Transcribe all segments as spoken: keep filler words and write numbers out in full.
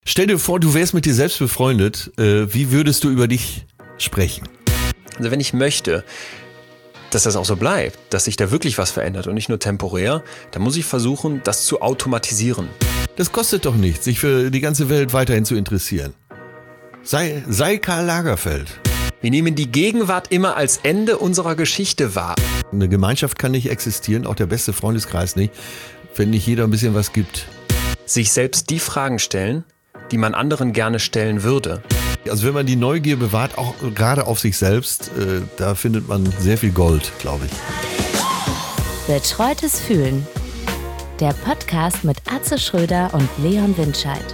Stell dir vor, du wärst mit dir selbst befreundet. Äh, wie würdest du über dich sprechen? Also wenn ich möchte, dass das auch so bleibt, dass sich da wirklich was verändert und nicht nur temporär, dann muss ich versuchen, das zu automatisieren. Das kostet doch nichts, sich für die ganze Welt weiterhin zu interessieren. Sei, sei Karl Lagerfeld. Wir nehmen die Gegenwart immer als Ende unserer Geschichte wahr. Eine Gemeinschaft kann nicht existieren, auch der beste Freundeskreis nicht, wenn nicht jeder ein bisschen was gibt. Sich selbst die Fragen stellen, die man anderen gerne stellen würde. Also wenn man die Neugier bewahrt, auch gerade auf sich selbst, äh, da findet man sehr viel Gold, glaube ich. Betreutes Fühlen. Der Podcast mit Atze Schröder und Leon Windscheid.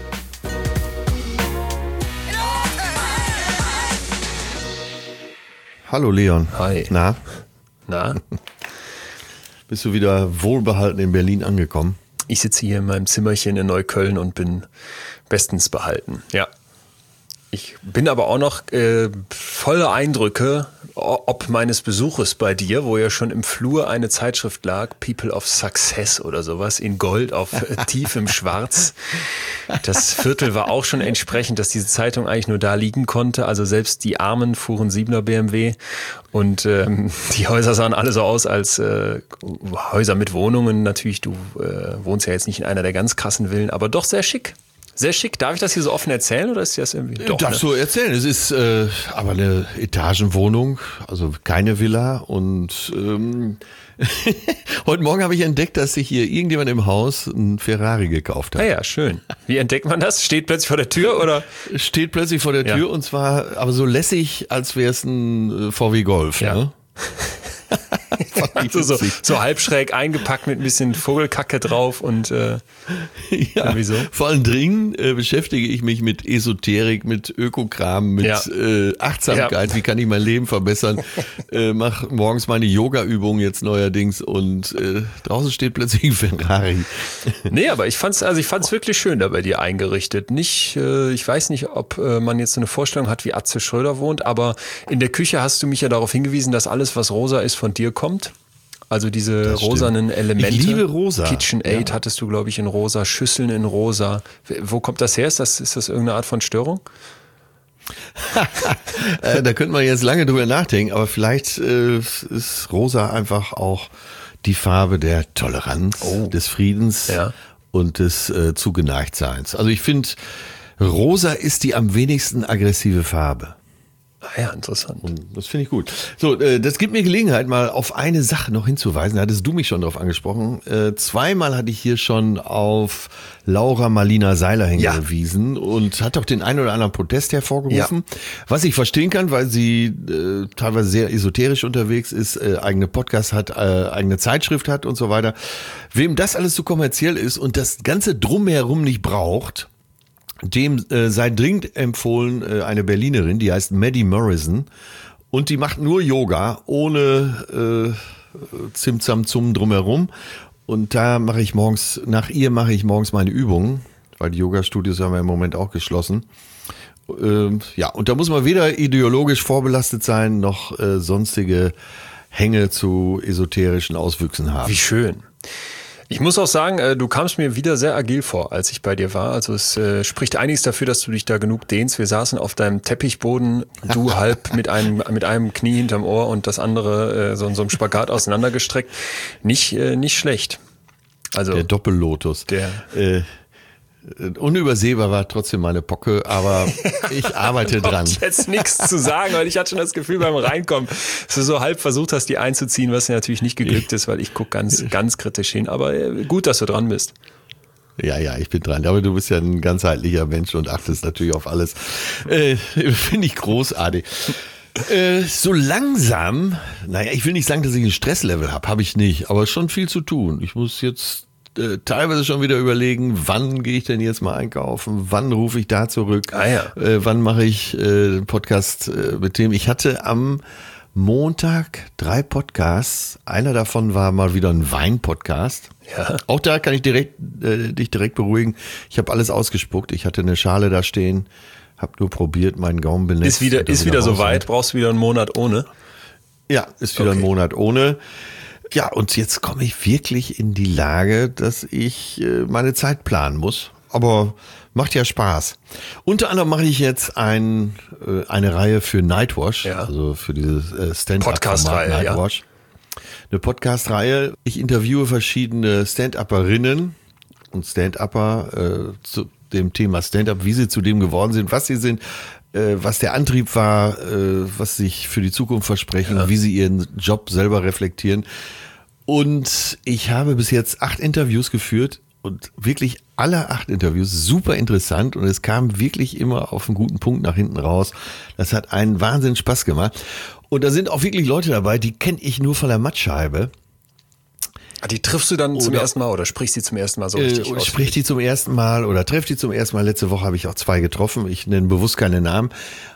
Hallo Leon. Hi. Na? Na? Bist du wieder wohlbehalten in Berlin angekommen? Ich sitze hier in meinem Zimmerchen in Neukölln und bin bestens behalten. Ja. Ich bin aber auch noch äh, voller Eindrücke ob meines Besuches bei dir, wo ja schon im Flur eine Zeitschrift lag, People of Success oder sowas, in Gold auf äh, tiefem Schwarz. Das Viertel war auch schon entsprechend, dass diese Zeitung eigentlich nur da liegen konnte. Also selbst die Armen fuhren Siebener B M W und ähm, die Häuser sahen alle so aus als äh, Häuser mit Wohnungen. Natürlich, du äh, wohnst ja jetzt nicht in einer der ganz krassen Villen, aber doch sehr schick. Sehr schick. Darf ich das hier so offen erzählen oder ist das irgendwie? Doch, Darfst ne? du erzählen. Es ist äh, aber eine Etagenwohnung, also keine Villa. Und ähm, heute Morgen habe ich entdeckt, dass sich hier irgendjemand im Haus ein Ferrari gekauft hat. Ah ja, schön. Wie entdeckt man das? Steht plötzlich vor der Tür oder? Steht plötzlich vor der Tür Ja. und zwar aber so lässig, als wäre es ein V W Golf. Ja. Ne? Also so, so halb schräg eingepackt mit ein bisschen Vogelkacke drauf und äh, Ja, irgendwie so. vor allen Dingen äh, beschäftige ich mich mit Esoterik, mit Ökokram, mit Ja. äh, Achtsamkeit. Wie kann ich mein Leben verbessern? äh, mach morgens meine Yoga-Übungen jetzt neuerdings und äh, draußen steht plötzlich ein Ferrari. Nee, aber ich fand's, also ich fand's wirklich schön da bei dir eingerichtet. Nicht, äh, ich weiß nicht, ob äh, man jetzt so eine Vorstellung hat, wie Atze Schröder wohnt, aber in der Küche hast du mich ja darauf hingewiesen, dass alles, was rosa ist, von dir kommt. Also diese Das stimmt. rosanen Elemente. Ich liebe rosa. KitchenAid Ja. hattest du, glaube ich, in rosa, Schüsseln in rosa. Wo kommt das her? Ist das, ist das irgendeine Art von Störung? äh, da könnte man jetzt lange drüber nachdenken, aber vielleicht äh, ist rosa einfach auch die Farbe der Toleranz, Oh. des Friedens Ja. und des äh, Zugeneigtseins. Also ich finde, rosa ist die am wenigsten aggressive Farbe. Ah ja, interessant. Und das finde ich gut. So, äh, das gibt mir Gelegenheit, mal auf eine Sache noch hinzuweisen. Da hattest du mich schon drauf angesprochen. Äh, zweimal hatte ich hier schon auf Laura Marlina Seiler hingewiesen Ja. und hat auch den einen oder anderen Protest hervorgerufen. Ja. Was ich verstehen kann, weil sie äh, teilweise sehr esoterisch unterwegs ist, äh, eigene Podcast hat, äh, eigene Zeitschrift hat und so weiter. Wem das alles zu kommerziell ist und das Ganze drumherum nicht braucht, dem äh, sei dringend empfohlen äh, eine Berlinerin, die heißt Maddie Morrison und die macht nur Yoga ohne äh, Zimtzam-Zum drumherum und da mache ich morgens, nach ihr mache ich morgens meine Übungen, weil die Yoga-Studios haben wir im Moment auch geschlossen. Ähm, ja, und da muss man weder ideologisch vorbelastet sein, noch äh, sonstige Hänge zu esoterischen Auswüchsen haben. Wie schön. Ich muss auch sagen, äh, du kamst mir wieder sehr agil vor, als ich bei dir war. Also es äh, spricht einiges dafür, dass du dich da genug dehnst. Wir saßen auf deinem Teppichboden, du halb mit einem mit einem Knie hinterm Ohr und das andere äh, so in so einem Spagat auseinandergestreckt. Nicht äh, nicht schlecht. Also Der Doppellotus. Der äh, unübersehbar war trotzdem meine Pocke, aber ich arbeite dran. Ich jetzt nichts zu sagen, weil ich hatte schon das Gefühl beim Reinkommen, dass du so halb versucht hast, die einzuziehen, was ja natürlich nicht geglückt ist, weil ich gucke ganz, ganz kritisch hin. Aber gut, dass du dran bist. Ja, ja, ich bin dran. Aber du bist ja ein ganzheitlicher Mensch und achtest natürlich auf alles. Äh, finde ich großartig. Äh, so langsam, naja, ich will nicht sagen, dass ich ein Stresslevel habe, habe ich nicht, aber schon viel zu tun. Ich muss jetzt äh, teilweise schon wieder überlegen, wann gehe ich denn jetzt mal einkaufen, wann rufe ich da zurück, Ah, ja. äh, wann mache ich äh, einen Podcast äh, mit dem. Ich hatte am Montag drei Podcasts, einer davon war mal wieder ein Wein-Podcast. Ja. Auch da kann ich direkt äh, dich direkt beruhigen. Ich habe alles ausgespuckt, ich hatte eine Schale da stehen. Hab nur probiert, meinen Gaumen benetzt. Ist wieder, ist wieder soweit, brauchst du wieder einen Monat ohne? Ja, ist wieder Okay. ein Monat ohne. Ja, und jetzt komme ich wirklich in die Lage, dass ich äh, meine Zeit planen muss. Aber Macht ja Spaß. Unter anderem mache ich jetzt ein, äh, eine Reihe für Nightwash, ja. also für dieses äh, Podcast-Reihe, Nightwash. Ja. Eine Podcast-Reihe. Ich interviewe verschiedene Stand-Upperinnen und Stand-Upper äh, zu dem Thema Stand-Up, wie sie zu dem geworden sind, was sie sind, äh, was der Antrieb war, äh, was sie sich für die Zukunft versprechen, ja. wie sie ihren Job selber reflektieren. Und ich habe bis jetzt acht Interviews geführt und wirklich alle acht Interviews super interessant und es kam wirklich immer auf einen guten Punkt nach hinten raus. Das hat einen Wahnsinn Spaß gemacht. Und da sind auch wirklich Leute dabei, die kenne ich nur von der Mattscheibe. Die triffst du dann oder, zum ersten Mal oder sprichst die zum ersten Mal so richtig äh, aus? Sprich die zum ersten Mal oder treff die zum ersten Mal. Letzte Woche habe ich auch zwei getroffen. Ich nenne bewusst keine Namen.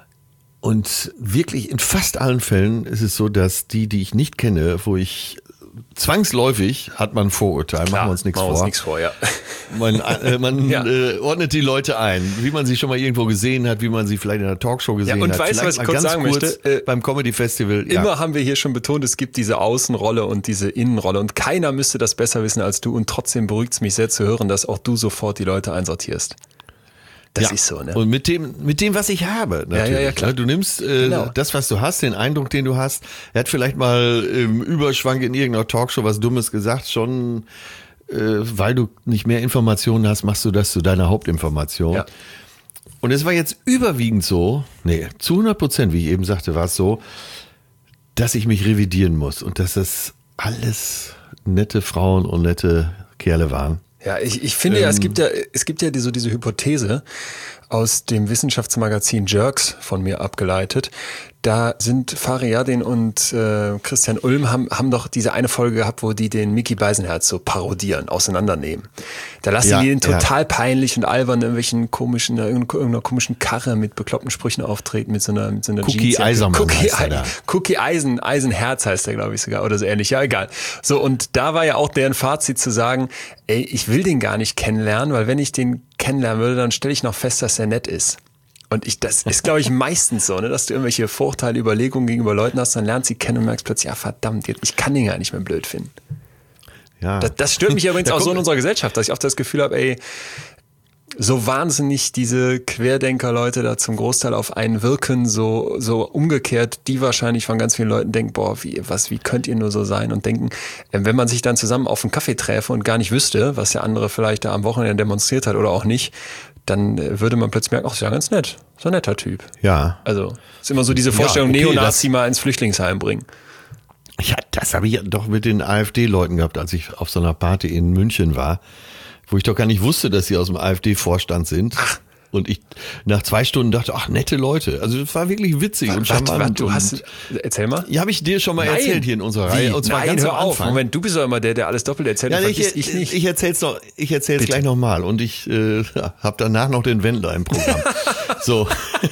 Und wirklich in fast allen Fällen ist es so, dass die, die ich nicht kenne, wo ich zwangsläufig hat man ein Vorurteil, Klar, machen wir uns nichts machen vor. Uns nichts vor ja. Man, äh, man ja. äh, ordnet die Leute ein, wie man sie schon mal irgendwo gesehen hat, wie man sie vielleicht in einer Talkshow gesehen ja, und hat. Und weißt du, was ich kurz sagen kurz möchte? Äh, beim Comedy Festival. Immer ja. haben wir hier schon betont, es gibt diese Außenrolle und diese Innenrolle und keiner müsste das besser wissen als du und trotzdem beruhigt es mich sehr zu hören, dass auch du sofort die Leute einsortierst. Das ja. ist so, ne? Und mit dem, mit dem, was ich habe, natürlich. Ja, ja, ja, klar. Du nimmst äh, genau. das, was du hast, den Eindruck, den du hast. Er hat vielleicht mal im Überschwang in irgendeiner Talkshow was Dummes gesagt, schon äh, weil du nicht mehr Informationen hast, machst du das zu deiner Hauptinformation. Ja. Und es war jetzt überwiegend so, nee, zu hundert Prozent, wie ich eben sagte, war es so, dass ich mich revidieren muss und dass das alles nette Frauen und nette Kerle waren. Ja, ich, ich finde ähm, ja, es gibt ja, es gibt ja die, so diese Hypothese aus dem Wissenschaftsmagazin Jerks von mir abgeleitet. Da sind Fariadin und äh, Christian Ulm haben, haben doch diese eine Folge gehabt, wo die den Mickey Beisenherz so parodieren, auseinandernehmen. Da lassen ja, die den total ja. peinlich und albern in irgendwelchen komischen, irgendeiner komischen Karre mit bekloppten Sprüchen auftreten, mit so einer, mit so einer Cookie Eisenmann Cookie, heißt er da. Cookie Eisen, Eisenherz heißt der, glaube ich sogar, oder so ähnlich. Ja, egal. So, und da war ja auch deren Fazit zu sagen, ey, ich will den gar nicht kennenlernen, weil wenn ich den kennenlernen würde, dann stelle ich noch fest, dass er nett ist. Und ich, das ist, glaube ich, meistens so, ne, dass du irgendwelche Vorurteile, Überlegungen gegenüber Leuten hast, dann lernst sie kennen und merkst plötzlich, ja verdammt, ich kann den gar nicht mehr blöd finden. Ja. Das, das stört mich übrigens ja, auch so in unserer Gesellschaft, dass ich oft das Gefühl habe, ey, so wahnsinnig diese Querdenker-Leute da zum Großteil auf einen wirken, so, so umgekehrt, die wahrscheinlich von ganz vielen Leuten denken, boah, wie, was, wie könnt ihr nur so sein und denken, wenn man sich dann zusammen auf einen Kaffee träfe und gar nicht wüsste, was der andere vielleicht da am Wochenende demonstriert hat oder auch nicht, dann würde man plötzlich merken, ach, ist ja ganz nett. So ein netter Typ. Ja. Also, ist immer so diese Vorstellung, ja, okay, Neonazi mal ins Flüchtlingsheim bringen. Ja, das habe ich doch mit den AfD-Leuten gehabt, als ich auf so einer Party in München war, wo ich doch gar nicht wusste, dass sie aus dem AfD-Vorstand sind. Ach. Und ich nach zwei Stunden dachte, ach, nette Leute. Also das war wirklich witzig was, und charmant. Was, was, du hast, erzähl mal. Ja, habe ich dir schon mal nein. erzählt hier in unserer Reihe. Wie? Und zwar nein, ganz hör am auf. Anfang. Moment, du bist doch immer der, der alles doppelt erzählt. Ja, und ich, ich nicht. Ich erzähl's noch, ich erzähl's gleich nochmal. Und ich äh, habe danach noch den Wendler im Programm. So.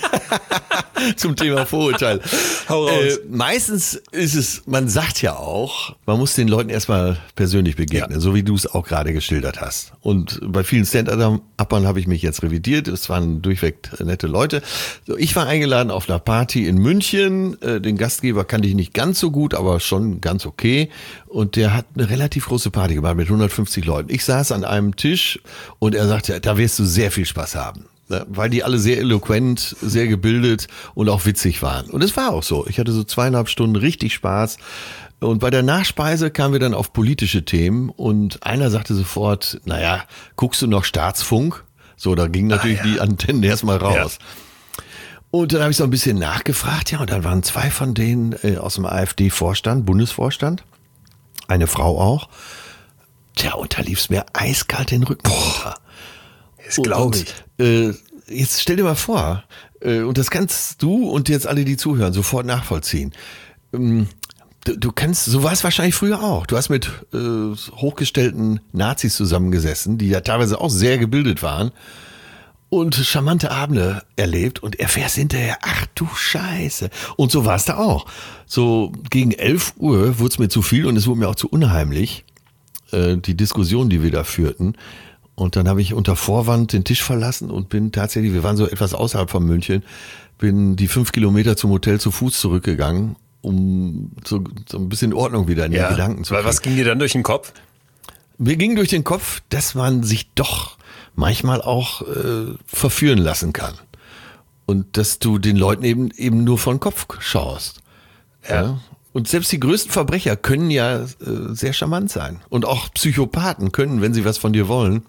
Zum Thema Vorurteil. Hau raus. Äh, meistens ist es, man sagt ja auch, man muss den Leuten erstmal persönlich begegnen, ja. so wie du es auch gerade geschildert hast. Und bei vielen Stand-Upern habe ich mich jetzt revidiert. Es waren durchweg nette Leute. So, ich war eingeladen auf einer Party in München. Äh, den Gastgeber kannte ich nicht ganz so gut, aber schon ganz okay. Und der hat eine relativ große Party gemacht mit hundertfünfzig Leuten. Ich saß an einem Tisch und er sagte, da wirst du sehr viel Spaß haben. Weil die alle sehr eloquent, sehr gebildet und auch witzig waren. Und es war auch so. Ich hatte so zweieinhalb Stunden richtig Spaß. Und bei der Nachspeise kamen wir dann auf politische Themen. Und einer sagte sofort, naja, guckst du noch Staatsfunk? So, da gingen natürlich ah, ja. die Antennen erstmal raus. Ja. Und dann habe ich so ein bisschen nachgefragt. Ja, und dann waren zwei von denen äh, aus dem AfD-Vorstand, Bundesvorstand. Eine Frau auch. Tja, und da lief es mir eiskalt den Rücken runter. Das glaube ich. Und, äh, jetzt stell dir mal vor, äh, und das kannst du und jetzt alle, die zuhören, sofort nachvollziehen. Ähm, du, du kannst, so war es wahrscheinlich früher auch. Du hast mit äh, hochgestellten Nazis zusammengesessen, die ja teilweise auch sehr gebildet waren und charmante Abende erlebt und erfährst hinterher, ach du Scheiße. Und so war es da auch. So gegen elf Uhr wurde es mir zu viel und es wurde mir auch zu unheimlich, äh, die Diskussion, die wir da führten. Und dann habe ich unter Vorwand den Tisch verlassen und bin tatsächlich, wir waren so etwas außerhalb von München, bin die fünf Kilometer zum Hotel zu Fuß zurückgegangen, um so, so ein bisschen Ordnung wieder in ja, die Gedanken zu kriegen. Was ging dir dann durch den Kopf? Mir ging durch den Kopf, dass man sich doch manchmal auch äh, verführen lassen kann. Und dass du den Leuten eben eben nur von Kopf schaust. Ja. ja? Und selbst die größten Verbrecher können ja äh, sehr charmant sein. Und auch Psychopathen können, wenn sie was von dir wollen,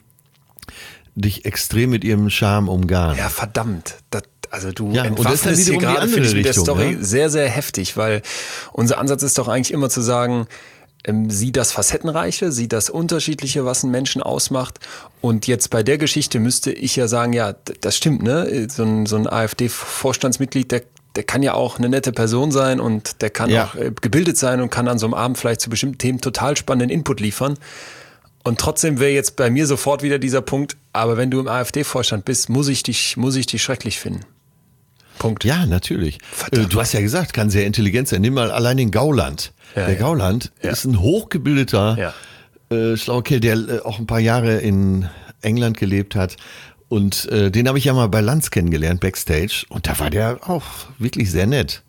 dich extrem mit ihrem Charme umgarnen. Ja, verdammt. Das, also du ja, entwaffnest hier gerade, finde ich, mit der Story ja? sehr, sehr heftig, weil unser Ansatz ist doch eigentlich immer zu sagen, ähm, sieh das Facettenreiche, sieh das Unterschiedliche, was einen Menschen ausmacht. Und jetzt bei der Geschichte müsste ich ja sagen, ja, das stimmt, ne? So ein, so ein AfD-Vorstandsmitglied, der Der kann ja auch eine nette Person sein und der kann ja. auch äh, gebildet sein und kann an so einem Abend vielleicht zu bestimmten Themen total spannenden Input liefern. Und trotzdem wäre jetzt bei mir sofort wieder dieser Punkt, aber wenn du im AfD-Vorstand bist, muss ich dich, muss ich dich schrecklich finden. Punkt. Ja, natürlich. Verdammt. Du hast ja gesagt, kann sehr intelligent sein. Nimm mal allein den Gauland. Ja, der ja. Gauland ja. ist ein hochgebildeter, ja. äh, schlauer Kerl, der äh, auch ein paar Jahre in England gelebt hat. Und äh, den habe ich ja mal bei Lanz kennengelernt, Backstage. Und da war der auch wirklich sehr nett.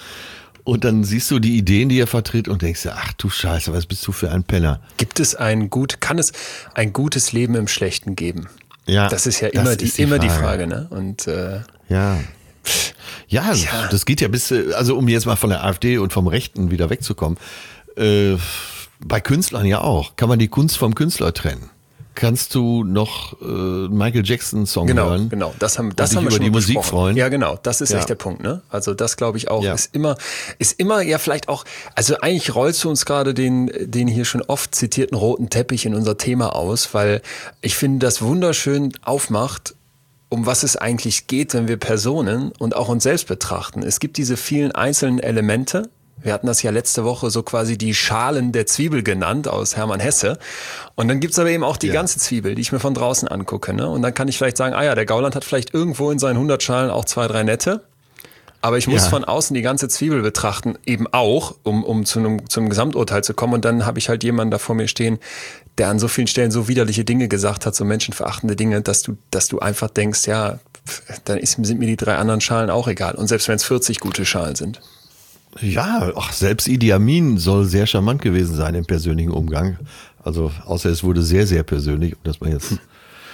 Und dann siehst du die Ideen, die er vertritt und denkst dir, ach du Scheiße, was bist du für ein Penner? Gibt es ein gut, kann es ein gutes Leben im Schlechten geben? Ja. Das ist ja immer die, die immer Frage. die Frage, ne? Und äh, ja. Ja, ja, das geht ja bis, also um jetzt mal von der AfD und vom Rechten wieder wegzukommen, äh, bei Künstlern ja auch. Kann man die Kunst vom Künstler trennen? Kannst du noch äh, Michael Jackson Song genau, hören? Genau, das haben, das haben wir über schon die besprochen. Musik freuen. Ja, genau, das ist ja. echt der Punkt, ne? Also das glaube ich auch ja. ist immer, ist immer ja vielleicht auch, also eigentlich rollst du uns gerade den, den hier schon oft zitierten roten Teppich in unser Thema aus, weil ich finde, das wunderschön aufmacht, um was es eigentlich geht, wenn wir Personen und auch uns selbst betrachten. Es gibt diese vielen einzelnen Elemente. Wir hatten das ja letzte Woche so quasi die Schalen der Zwiebel genannt aus Hermann Hesse. Und dann gibt's aber eben auch die ja. ganze Zwiebel, die ich mir von draußen angucke. Ne? Und dann kann ich vielleicht sagen, ah ja, der Gauland hat vielleicht irgendwo in seinen hundert Schalen auch zwei, drei nette. Aber ich muss ja. von außen die ganze Zwiebel betrachten, eben auch, um, um zu einem, zu einem Gesamturteil zu kommen. Und dann habe ich halt jemanden da vor mir stehen, der an so vielen Stellen so widerliche Dinge gesagt hat, so menschenverachtende Dinge, dass du, dass du einfach denkst, ja, dann ist, sind mir die drei anderen Schalen auch egal. Und selbst wenn es vierzig gute Schalen sind. Ja, ach, selbst Idi Amin soll sehr charmant gewesen sein im persönlichen Umgang. Also, außer es wurde sehr, sehr persönlich, um das mal jetzt hm.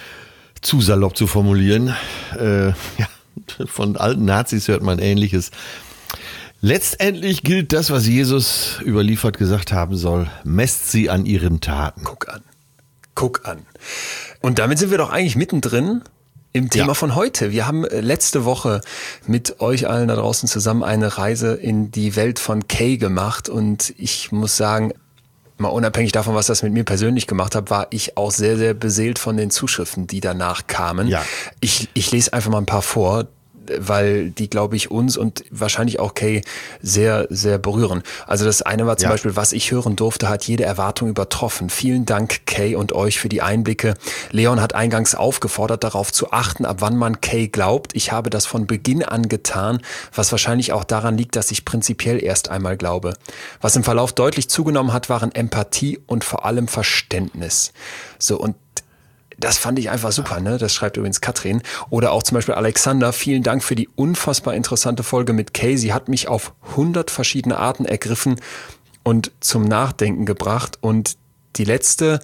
zu salopp zu formulieren. Äh, ja, von alten Nazis hört man Ähnliches. Letztendlich gilt das, was Jesus überliefert gesagt haben soll. Messt sie an ihren Taten. Guck an. Guck an. Und damit sind wir doch eigentlich mittendrin im Thema ja. von heute. Wir haben letzte Woche mit euch allen da draußen zusammen eine Reise in die Welt von Kay gemacht. Und ich muss sagen, mal unabhängig davon, was das mit mir persönlich gemacht hat, war ich auch sehr, sehr beseelt von den Zuschriften, die danach kamen. Ja. Ich, ich lese einfach mal ein paar vor, weil die, glaube ich, uns und wahrscheinlich auch Kay sehr, sehr berühren. Also das eine war zum ja. Beispiel, was ich hören durfte, hat jede Erwartung übertroffen. Vielen Dank, Kay, und euch für die Einblicke. Leon hat eingangs aufgefordert, darauf zu achten, ab wann man Kay glaubt. Ich habe das von Beginn an getan, was wahrscheinlich auch daran liegt, dass ich prinzipiell erst einmal glaube. Was im Verlauf deutlich zugenommen hat, waren Empathie und vor allem Verständnis. So, und das fand ich einfach super, ne? Das schreibt übrigens Katrin. Oder auch zum Beispiel Alexander, vielen Dank für die unfassbar interessante Folge mit Kay. Sie hat mich auf hundert verschiedene Arten ergriffen und zum Nachdenken gebracht. Und die letzte,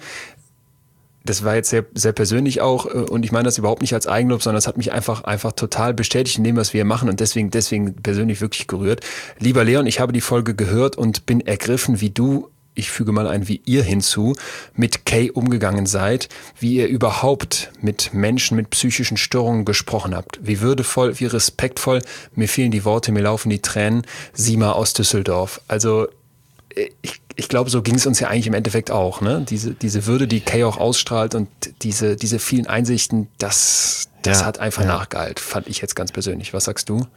das war jetzt sehr, sehr persönlich auch, und ich meine das überhaupt nicht als Eigenlob, sondern es hat mich einfach, einfach total bestätigt in dem, was wir machen und deswegen, deswegen persönlich wirklich gerührt. Lieber Leon, ich habe die Folge gehört und bin ergriffen, wie du, ich füge mal ein, wie ihr hinzu, mit Kay umgegangen seid, wie ihr überhaupt mit Menschen mit psychischen Störungen gesprochen habt. Wie würdevoll, wie respektvoll, mir fehlen die Worte, mir laufen die Tränen. Sima aus Düsseldorf. Also ich, ich glaube, so ging es uns ja eigentlich im Endeffekt auch, ne? Diese, diese Würde, die Kay auch ausstrahlt und diese, diese vielen Einsichten, das, das ja, hat einfach ja. nachgehalten, fand ich jetzt ganz persönlich. Was sagst du?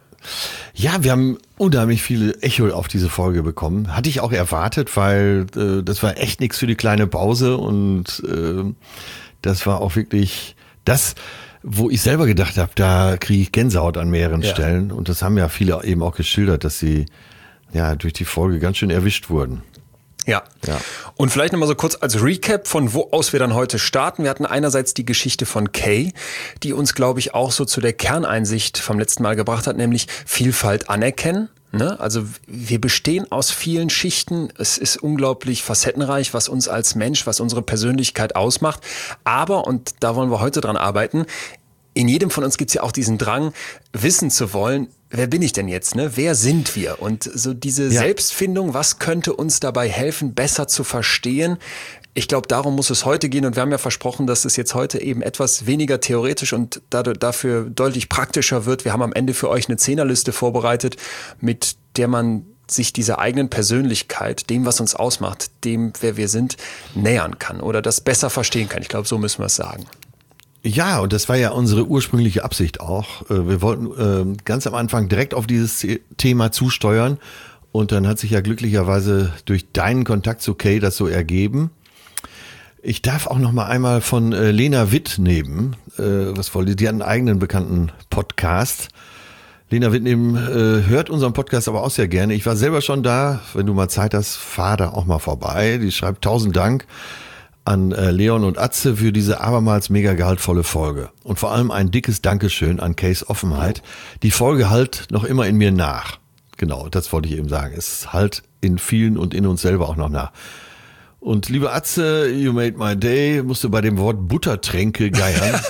Ja, wir haben unheimlich viele Echo auf diese Folge bekommen. Hatte ich auch erwartet, weil äh, das war echt nichts für die kleine Pause und äh, das war auch wirklich das, wo ich selber gedacht habe, da kriege ich Gänsehaut an mehreren ja. Stellen. Und das haben ja viele eben auch geschildert, dass sie ja durch die Folge ganz schön erwischt wurden. Ja. ja. Und vielleicht nochmal so kurz als Recap, von wo aus wir dann heute starten. Wir hatten einerseits die Geschichte von Kay, die uns, glaube ich, auch so zu der Kerneinsicht vom letzten Mal gebracht hat, nämlich Vielfalt anerkennen. Ne? Also wir bestehen aus vielen Schichten. Es ist unglaublich facettenreich, was uns als Mensch, was unsere Persönlichkeit ausmacht. Aber, und da wollen wir heute dran arbeiten, in jedem von uns gibt es ja auch diesen Drang, wissen zu wollen, wer bin ich denn jetzt? Ne? Wer sind wir? Und so diese ja. Selbstfindung, was könnte uns dabei helfen, besser zu verstehen? Ich glaube, darum muss es heute gehen. Und wir haben ja versprochen, dass es jetzt heute eben etwas weniger theoretisch und dafür deutlich praktischer wird. Wir haben am Ende für euch eine Zehnerliste vorbereitet, mit der man sich dieser eigenen Persönlichkeit, dem, was uns ausmacht, dem, wer wir sind, nähern kann oder das besser verstehen kann. Ich glaube, so müssen wir es sagen. Ja, und das war ja unsere ursprüngliche Absicht auch. Wir wollten ganz am Anfang direkt auf dieses Thema zusteuern und dann hat sich ja glücklicherweise durch deinen Kontakt zu Kay das so ergeben. Ich darf auch noch mal einmal von Lena Witt nehmen, was wollte, die hat einen eigenen bekannten Podcast. Lena Witt nehmen, hört unseren Podcast aber auch sehr gerne. Ich war selber schon da, wenn du mal Zeit hast, fahr da auch mal vorbei. Die schreibt tausend Dank an Leon und Atze für diese abermals mega gehaltvolle Folge. Und vor allem ein dickes Dankeschön an Kays Offenheit. Die Folge halt noch immer in mir nach. Genau, das wollte ich eben sagen. Es halt in vielen und in uns selber auch noch nach. Und liebe Atze, you made my day, musst du bei dem Wort Buttertränke geiern.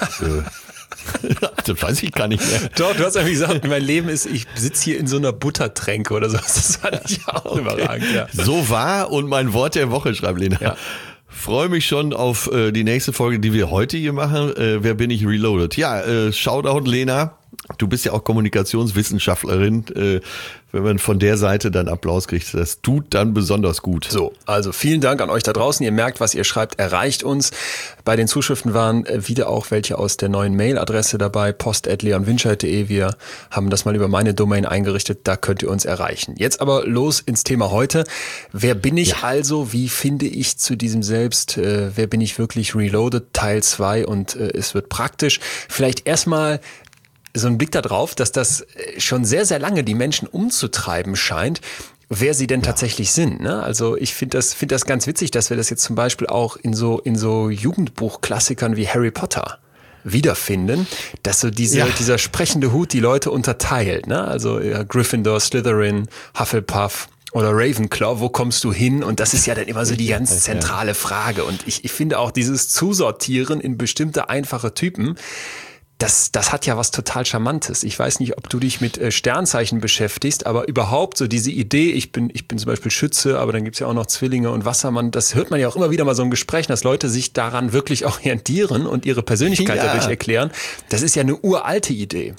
Das weiß ich gar nicht mehr. Doch, du hast ja gesagt, mein Leben ist, ich sitze hier in so einer Buttertränke oder so. Das fand ich auch okay. Überragend. Ja. So war und mein Wort der Woche, schreibt Lena. Ja. Freue mich schon auf äh, die nächste Folge, die wir heute hier machen. Äh, wer bin ich reloaded? Ja, äh, Shoutout Lena. Du bist ja auch Kommunikationswissenschaftlerin. Äh, wenn man von der Seite dann Applaus kriegt, das tut dann besonders gut. So, also vielen Dank an euch da draußen. Ihr merkt, was ihr schreibt, erreicht uns. Bei den Zuschriften waren wieder auch welche aus der neuen Mailadresse dabei, post at leon winscheid punkt de. Wir haben das mal über meine Domain eingerichtet, da könnt ihr uns erreichen. Jetzt aber los ins Thema heute. Wer bin ich ja. also? Wie finde ich zu diesem Selbst? Äh, wer bin ich wirklich reloaded? Teil zwei und äh, es wird praktisch. Vielleicht erstmal so ein Blick darauf, dass das schon sehr, sehr lange die Menschen umzutreiben scheint, wer sie denn ja. tatsächlich sind. Ne? Also ich finde das, finde das ganz witzig, dass wir das jetzt zum Beispiel auch in so, in so Jugendbuchklassikern wie Harry Potter wiederfinden, dass so diese, ja. dieser sprechende Hut die Leute unterteilt. Ne? Also ja, Gryffindor, Slytherin, Hufflepuff oder Ravenclaw, wo kommst du hin? Und das ist ja dann immer so die ganz zentrale Frage. Und ich, ich finde auch dieses Zusortieren in bestimmte einfache Typen, Das, das hat ja was total Charmantes. Ich weiß nicht, ob du dich mit äh, Sternzeichen beschäftigst, aber überhaupt so diese Idee, ich bin ich bin zum Beispiel Schütze, aber dann gibt's ja auch noch Zwillinge und Wassermann, das hört man ja auch immer wieder mal so im Gespräch, dass Leute sich daran wirklich orientieren und ihre Persönlichkeit ja. dadurch erklären. Das ist ja eine uralte Idee.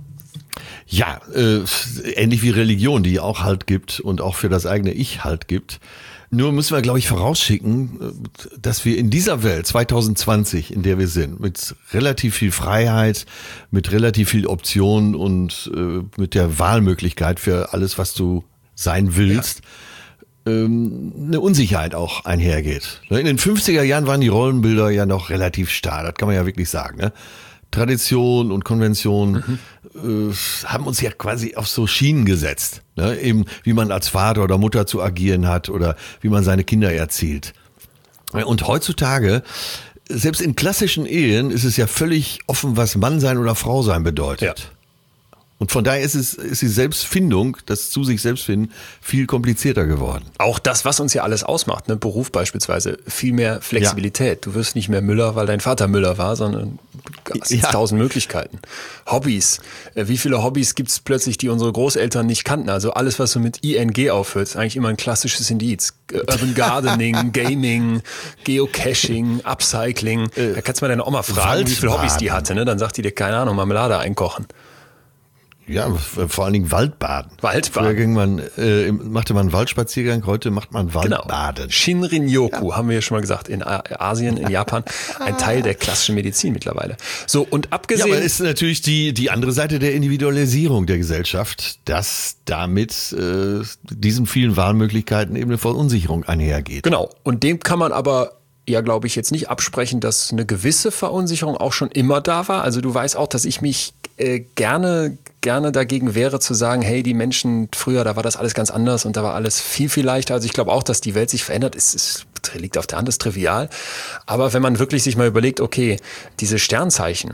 Ja, äh, ähnlich wie Religion, die auch Halt gibt und auch für das eigene Ich Halt gibt. Nur müssen wir, glaube ich, vorausschicken, dass wir in dieser Welt zwanzig zwanzig, in der wir sind, mit relativ viel Freiheit, mit relativ viel Optionen und äh, mit der Wahlmöglichkeit für alles, was du sein willst, ja. ähm, eine Unsicherheit auch einhergeht. In den fünfziger Jahren waren die Rollenbilder ja noch relativ starr, das kann man ja wirklich sagen, ne? Tradition und Konvention mhm. äh, haben uns ja quasi auf so Schienen gesetzt. Ne? Eben wie man als Vater oder Mutter zu agieren hat oder wie man seine Kinder erzieht. Und heutzutage, selbst in klassischen Ehen, ist es ja völlig offen, was Mann sein oder Frau sein bedeutet. Ja. Und von daher ist es ist die Selbstfindung, das zu sich selbst finden, viel komplizierter geworden. Auch das, was uns ja alles ausmacht, ne? Beruf beispielsweise, viel mehr Flexibilität. Ja. Du wirst nicht mehr Müller, weil dein Vater Müller war, sondern es gibt ja. tausend Möglichkeiten. Hobbys. Wie viele Hobbys gibt es plötzlich, die unsere Großeltern nicht kannten? Also alles, was so mit I N G aufhört, ist eigentlich immer ein klassisches Indiz. Urban Gardening, Gaming, Geocaching, Upcycling. Da kannst du mal deine Oma fragen, Waldbaden. Wie viele Hobbys die hatte. Ne? Dann sagt die dir, keine Ahnung, Marmelade einkochen. Ja, vor allen Dingen Waldbaden. Waldbaden. Früher ging man, äh, machte man einen Waldspaziergang, heute macht man Waldbaden. Genau. Shinrin-yoku, ja. haben wir ja schon mal gesagt, in Asien, in Japan, ein Teil der klassischen Medizin mittlerweile. So, und abgesehen... Ja, aber ist natürlich die, die andere Seite der Individualisierung der Gesellschaft, dass damit äh, diesen vielen Wahlmöglichkeiten eben eine Verunsicherung einhergeht. Genau, und dem kann man aber... ja, glaube ich, jetzt nicht absprechen, dass eine gewisse Verunsicherung auch schon immer da war. Also du weißt auch, dass ich mich äh, gerne, gerne dagegen wehre zu sagen, hey, die Menschen früher, da war das alles ganz anders und da war alles viel, viel leichter. Also ich glaube auch, dass die Welt sich verändert. Es, es liegt auf der Hand, ist trivial. Aber wenn man wirklich sich mal überlegt, okay, diese Sternzeichen,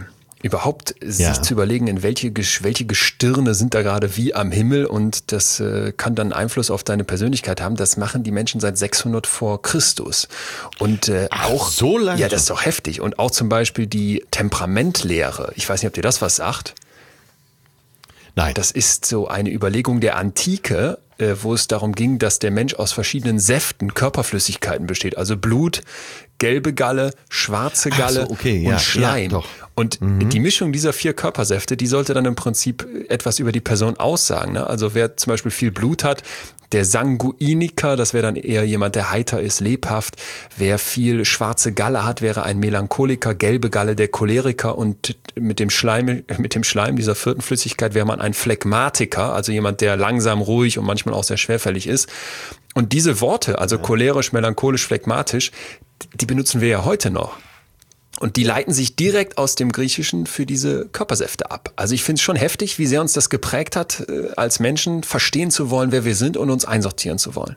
Überhaupt sich Ja. zu überlegen, in welche, Gesch- welche Gestirne sind da gerade wie am Himmel und das äh, kann dann Einfluss auf deine Persönlichkeit haben. Das machen die Menschen seit sechshundert vor Christus. Und äh, Ach, auch so lange ja, schon? das ist doch heftig. Und auch zum Beispiel die Temperamentlehre. Ich weiß nicht, ob dir das was sagt. Nein. Das ist so eine Überlegung der Antike, äh, wo es darum ging, dass der Mensch aus verschiedenen Säften, Körperflüssigkeiten besteht. Also Blut, gelbe Galle, schwarze Ach Galle so, okay, und ja, Schleim. ja, doch. Und die Mischung dieser vier Körpersäfte, die sollte dann im Prinzip etwas über die Person aussagen. Ne? Also wer zum Beispiel viel Blut hat, der Sanguiniker, das wäre dann eher jemand, der heiter ist, lebhaft. Wer viel schwarze Galle hat, wäre ein Melancholiker, gelbe Galle, der Choleriker. Und mit dem Schleim, mit dem Schleim dieser vierten Flüssigkeit wäre man ein Phlegmatiker, also jemand, der langsam, ruhig und manchmal auch sehr schwerfällig ist. Und diese Worte, also cholerisch, melancholisch, phlegmatisch, die benutzen wir ja heute noch. Und die leiten sich direkt aus dem Griechischen für diese Körpersäfte ab. Also ich finde es schon heftig, wie sehr uns das geprägt hat, als Menschen verstehen zu wollen, wer wir sind und uns einsortieren zu wollen.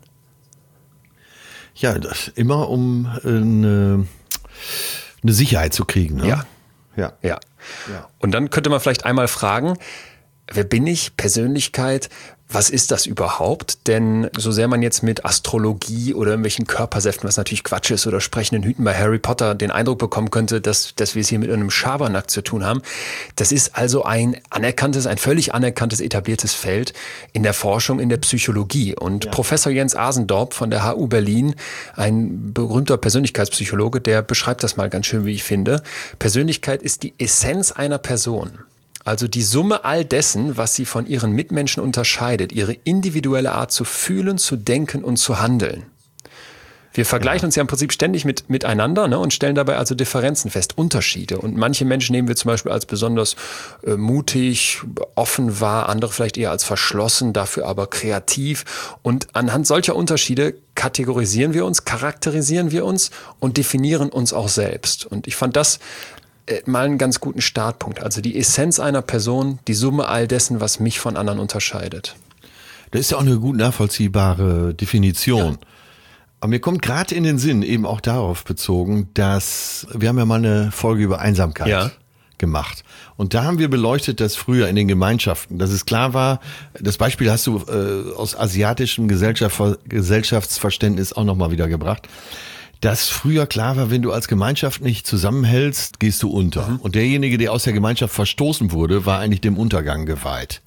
Ja, das immer um eine, eine Sicherheit zu kriegen. Ne? Ja. Ja. Ja. Ja. Und dann könnte man vielleicht einmal fragen, wer bin ich? Persönlichkeit? Was ist das überhaupt? Denn so sehr man jetzt mit Astrologie oder irgendwelchen Körpersäften, was natürlich Quatsch ist, oder sprechenden Hüten bei Harry Potter den Eindruck bekommen könnte, dass, dass wir es hier mit einem Schabernack zu tun haben. Das ist also ein anerkanntes, ein völlig anerkanntes, etabliertes Feld in der Forschung, in der Psychologie. Und ja. Professor Jens Asendorp von der H U Berlin, ein berühmter Persönlichkeitspsychologe, der beschreibt das mal ganz schön, wie ich finde. Persönlichkeit ist die Essenz einer Person. Also die Summe all dessen, was sie von ihren Mitmenschen unterscheidet, ihre individuelle Art zu fühlen, zu denken und zu handeln. Wir vergleichen ja. uns ja im Prinzip ständig mit, miteinander, ne, und stellen dabei also Differenzen fest, Unterschiede. Und manche Menschen nehmen wir zum Beispiel als besonders äh, mutig, offen wahr, andere vielleicht eher als verschlossen, dafür aber kreativ. Und anhand solcher Unterschiede kategorisieren wir uns, charakterisieren wir uns und definieren uns auch selbst. Und ich fand das mal einen ganz guten Startpunkt. Also die Essenz einer Person, die Summe all dessen, was mich von anderen unterscheidet. Das ist ja auch eine gut nachvollziehbare Definition. Ja. Aber mir kommt gerade in den Sinn, eben auch darauf bezogen, dass wir haben ja mal eine Folge über Einsamkeit ja. gemacht. Und da haben wir beleuchtet, dass früher in den Gemeinschaften, dass es klar war, das Beispiel hast du äh, aus asiatischem Gesellschaft, Gesellschaftsverständnis auch nochmal wieder gebracht, dass früher klar war, wenn du als Gemeinschaft nicht zusammenhältst, gehst du unter. Mhm. Und derjenige, der aus der Gemeinschaft verstoßen wurde, war eigentlich dem Untergang geweiht.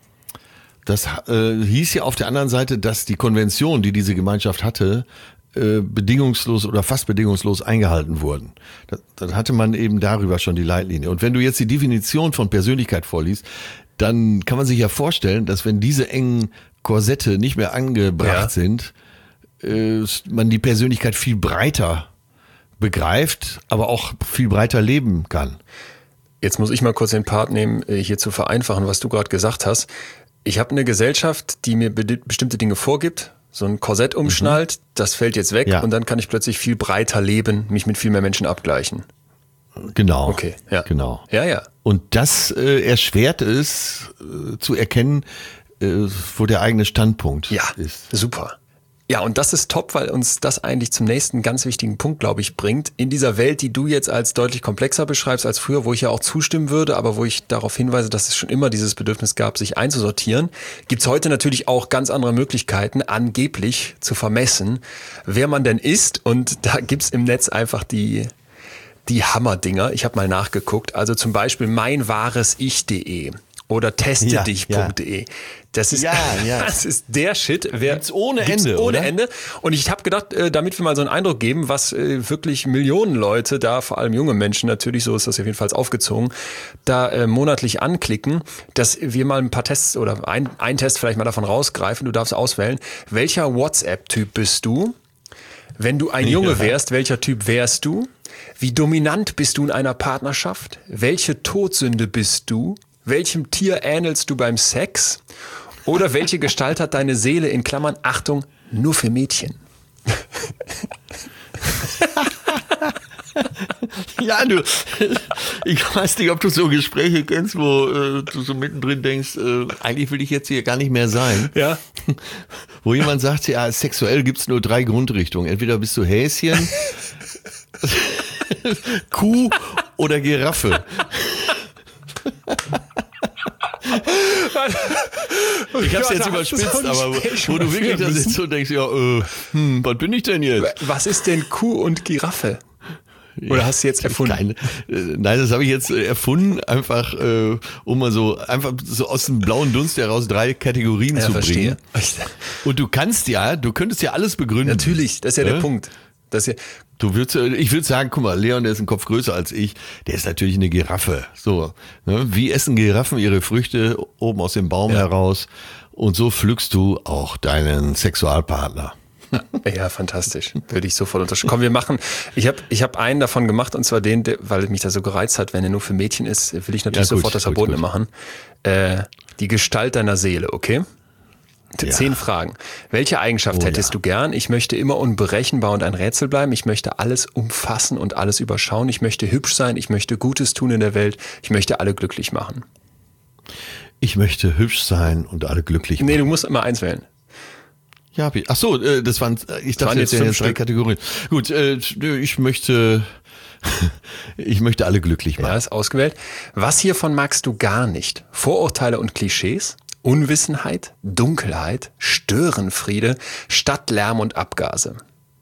Das äh, hieß ja auf der anderen Seite, dass die Konvention, die diese Gemeinschaft hatte, äh, bedingungslos oder fast bedingungslos eingehalten wurden. Das, dann hatte man eben darüber schon die Leitlinie. Und wenn du jetzt die Definition von Persönlichkeit vorliest, dann kann man sich ja vorstellen, dass wenn diese engen Korsette nicht mehr angebracht ja. sind, man die Persönlichkeit viel breiter begreift, aber auch viel breiter leben kann. Jetzt muss ich mal kurz den Part nehmen, hier zu vereinfachen, was du gerade gesagt hast. Ich habe eine Gesellschaft, die mir be- bestimmte Dinge vorgibt, so ein Korsett umschnallt, mhm. das fällt jetzt weg ja. und dann kann ich plötzlich viel breiter leben, mich mit viel mehr Menschen abgleichen. Genau. Okay, ja. Genau. Ja, ja. Und das äh, erschwert es, äh, zu erkennen, äh, wo der eigene Standpunkt ja, ist. Super. Ja, und das ist top, weil uns das eigentlich zum nächsten ganz wichtigen Punkt, glaube ich, bringt. In dieser Welt, die du jetzt als deutlich komplexer beschreibst als früher, wo ich ja auch zustimmen würde, aber wo ich darauf hinweise, dass es schon immer dieses Bedürfnis gab, sich einzusortieren, gibt's heute natürlich auch ganz andere Möglichkeiten, angeblich zu vermessen, wer man denn ist. Und da gibt's im Netz einfach die die Hammerdinger. Ich habe mal nachgeguckt. Also zum Beispiel meinwahresich punkt de. Oder testedich punkt de. Ja. Das ist, ja, ja. das ist der Shit. Wer, gibt's ohne gibt's Ende, ohne oder? Ende. Und ich habe gedacht, damit wir mal so einen Eindruck geben, was wirklich Millionen Leute da, vor allem junge Menschen natürlich, so ist das auf jeden Fall aufgezogen, da äh, monatlich anklicken, dass wir mal ein paar Tests oder ein, ein Test vielleicht mal davon rausgreifen. Du darfst auswählen, welcher WhatsApp-Typ bist du? Wenn du ein Junge wärst, welcher Typ wärst du? Wie dominant bist du in einer Partnerschaft? Welche Todsünde bist du? Welchem Tier ähnelst du beim Sex? Oder welche Gestalt hat deine Seele, in Klammern, Achtung, nur für Mädchen? Ja, du, ich weiß nicht, ob du so Gespräche kennst, wo äh, du so mittendrin denkst, äh, eigentlich will ich jetzt hier gar nicht mehr sein. Ja. Wo jemand sagt, ja, sexuell gibt's nur drei Grundrichtungen. Entweder bist du Häschen, Kuh oder Giraffe. Ich hab's jetzt überspitzt, so aber wo du wirklich da sitzt und denkst, ja, äh, hm, was bin ich denn jetzt? Was ist denn Kuh und Giraffe? Oder hast du jetzt erfunden? Keine, äh, nein, das habe ich jetzt äh, erfunden, einfach äh, um mal so einfach so aus dem blauen Dunst heraus drei Kategorien ja, zu verstehe. bringen. Und du kannst ja, du könntest ja alles begründen. Natürlich, das ist ja, ja? der Punkt. Das ist ja Du würdest, ich würde sagen, guck mal, Leon, der ist ein Kopf größer als ich, der ist natürlich eine Giraffe. So, ne? Wie essen Giraffen ihre Früchte oben aus dem Baum ja. heraus? Und so pflückst du auch deinen Sexualpartner. Ja, fantastisch. Würde ich sofort unterschreiben. Komm, wir machen. Ich habe ich hab einen davon gemacht, und zwar den, der, weil mich das so gereizt hat, wenn er nur für Mädchen ist, will ich natürlich ja, gut, sofort das Verbotene machen. Äh, die Gestalt deiner Seele, okay? Ja. Zehn Fragen. Welche Eigenschaft oh, hättest ja. du gern? Ich möchte immer unberechenbar und ein Rätsel bleiben. Ich möchte alles umfassen und alles überschauen. Ich möchte hübsch sein. Ich möchte Gutes tun in der Welt. Ich möchte alle glücklich machen. Ich möchte hübsch sein und alle glücklich machen. Nee, du musst immer eins wählen. Ja, ach so, das waren, ich dachte jetzt, jetzt drei Kategorien. Gut, ich möchte, ich möchte alle glücklich machen. Ja, ist ausgewählt. Was hiervon magst du gar nicht? Vorurteile und Klischees? Unwissenheit, Dunkelheit, Störenfriede, Stadtlärm und Abgase.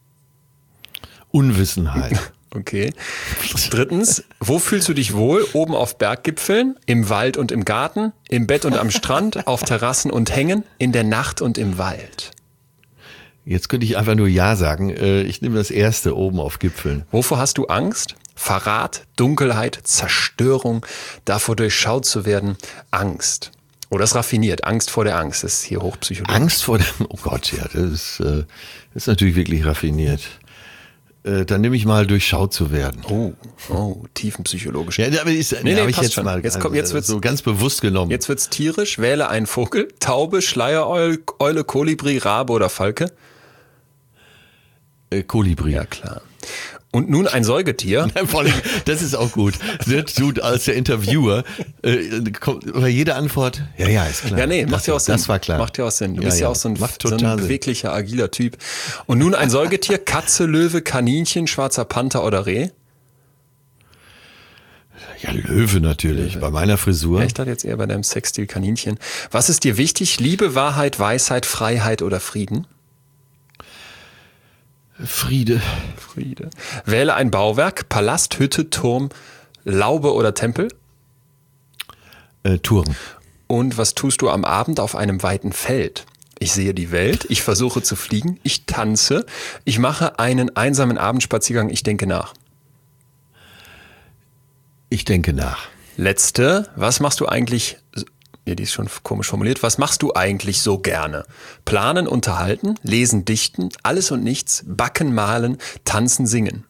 Unwissenheit. Okay. Drittens, wo fühlst du dich wohl? Oben auf Berggipfeln, im Wald und im Garten, im Bett und am Strand, auf Terrassen und Hängen, in der Nacht und im Wald. Jetzt könnte ich einfach nur Ja sagen. Ich nehme das erste, oben auf Gipfeln. Wovor hast du Angst? Verrat, Dunkelheit, Zerstörung, davor durchschaut zu werden, Angst. Oh, das ist raffiniert. Angst vor der Angst. Das ist hier hochpsychologisch. Angst vor der, oh Gott, ja, das ist, das ist natürlich wirklich raffiniert. Dann nehme ich mal durchschaut zu werden. Oh, oh, tiefenpsychologisch. Ja, aber ist, nee, nee, habe ich jetzt schon. mal jetzt kommt, jetzt wird's, so ganz bewusst genommen. Jetzt wird's tierisch. Wähle einen Vogel. Taube, Schleiereule, Eule, Kolibri, Rabe oder Falke? Äh, Kolibri. Ja, klar. Und nun ein Säugetier. Vor allem, das ist auch gut. Du als der Interviewer, äh, bei jeder Antwort, ja, ja, ist klar. Ja, nee, macht ja auch Sinn. Das war klar. Macht ja auch Sinn. Du ja, bist ja, ja auch so ein, so ein beweglicher, agiler Typ. Und nun ein Säugetier, Katze, Löwe, Kaninchen, schwarzer Panther oder Reh? Ja, Löwe natürlich, Löwe. Bei meiner Frisur. Ja, ich dachte jetzt eher bei deinem Sexstil Kaninchen. Was ist dir wichtig? Liebe, Wahrheit, Weisheit, Freiheit oder Frieden? Friede. Friede. Wähle ein Bauwerk, Palast, Hütte, Turm, Laube oder Tempel? Äh, Turm. Und was tust du am Abend auf einem weiten Feld? Ich sehe die Welt, ich versuche zu fliegen, ich tanze, ich mache einen einsamen Abendspaziergang, ich denke nach. Ich denke nach. Letzte, was machst du eigentlich... Ja, die ist schon komisch formuliert. Was machst du eigentlich so gerne? Planen, unterhalten, lesen, dichten, alles und nichts, backen, malen, tanzen, singen.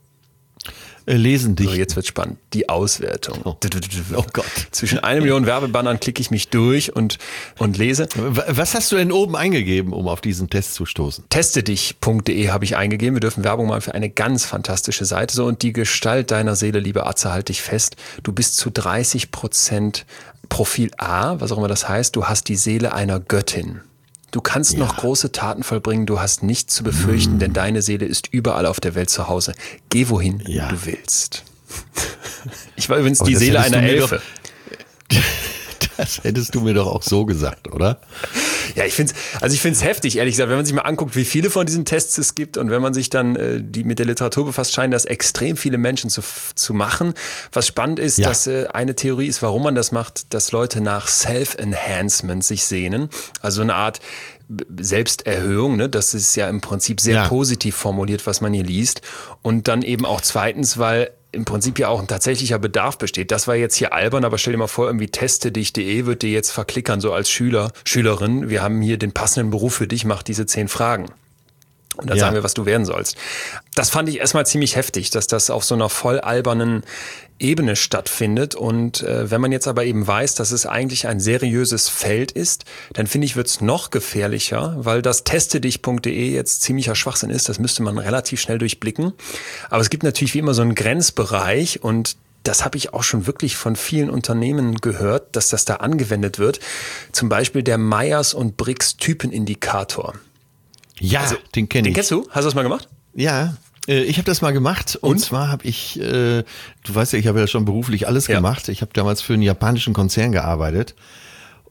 Äh, lesen, dichten. So, jetzt wird's spannend. Die Auswertung. Oh, oh Gott. Zwischen eine Million Werbebannern klicke ich mich durch und, und lese. Was hast du denn oben eingegeben, um auf diesen Test zu stoßen? Testedich punkt de habe ich eingegeben. Wir dürfen Werbung machen für eine ganz fantastische Seite. So, und die Gestalt deiner Seele, liebe Atze, halt dich fest. Du bist zu dreißig Prozent Profil A, was auch immer das heißt. Du hast die Seele einer Göttin. Du kannst ja. noch große Taten vollbringen, du hast nichts zu befürchten, mm. denn deine Seele ist überall auf der Welt zu Hause. Geh wohin ja. du willst. Ich war übrigens oh, die Seele einer Elfe. Doch, das hättest du mir doch auch so gesagt, oder? Ja, ich finde es also ich find's heftig, ehrlich gesagt, wenn man sich mal anguckt, wie viele von diesen Tests es gibt und wenn man sich dann äh, die mit der Literatur befasst, scheinen das extrem viele Menschen zu, zu machen. Was spannend ist, ja. dass äh, eine Theorie ist, warum man das macht, dass Leute nach Self-Enhancement sich sehnen. Also eine Art Selbsterhöhung, ne? Das ist ja im Prinzip sehr ja. positiv formuliert, was man hier liest. Und dann eben auch zweitens, weil im Prinzip ja auch ein tatsächlicher Bedarf besteht. Das war jetzt hier albern, aber stell dir mal vor, irgendwie testedich punkt de wird dir jetzt verklickern, so als Schüler, Schülerin. Wir haben hier den passenden Beruf für dich, mach diese zehn Fragen. Und dann ja. sagen wir, was du werden sollst. Das fand ich erstmal ziemlich heftig, dass das auf so einer voll albernen Ebene stattfindet. Und äh, wenn man jetzt aber eben weiß, dass es eigentlich ein seriöses Feld ist, dann finde ich, wird es noch gefährlicher, weil das testedich punkt de jetzt ziemlicher Schwachsinn ist. Das müsste man relativ schnell durchblicken. Aber es gibt natürlich wie immer so einen Grenzbereich und das habe ich auch schon wirklich von vielen Unternehmen gehört, dass das da angewendet wird. Zum Beispiel der Myers und Briggs Typenindikator. Ja, also, den kenne ich. Den kennst du? Hast du das mal gemacht? Ja, äh, ich habe das mal gemacht. Und, und zwar habe ich, äh, du weißt ja, ich habe ja schon beruflich alles ja. gemacht. Ich habe damals für einen japanischen Konzern gearbeitet.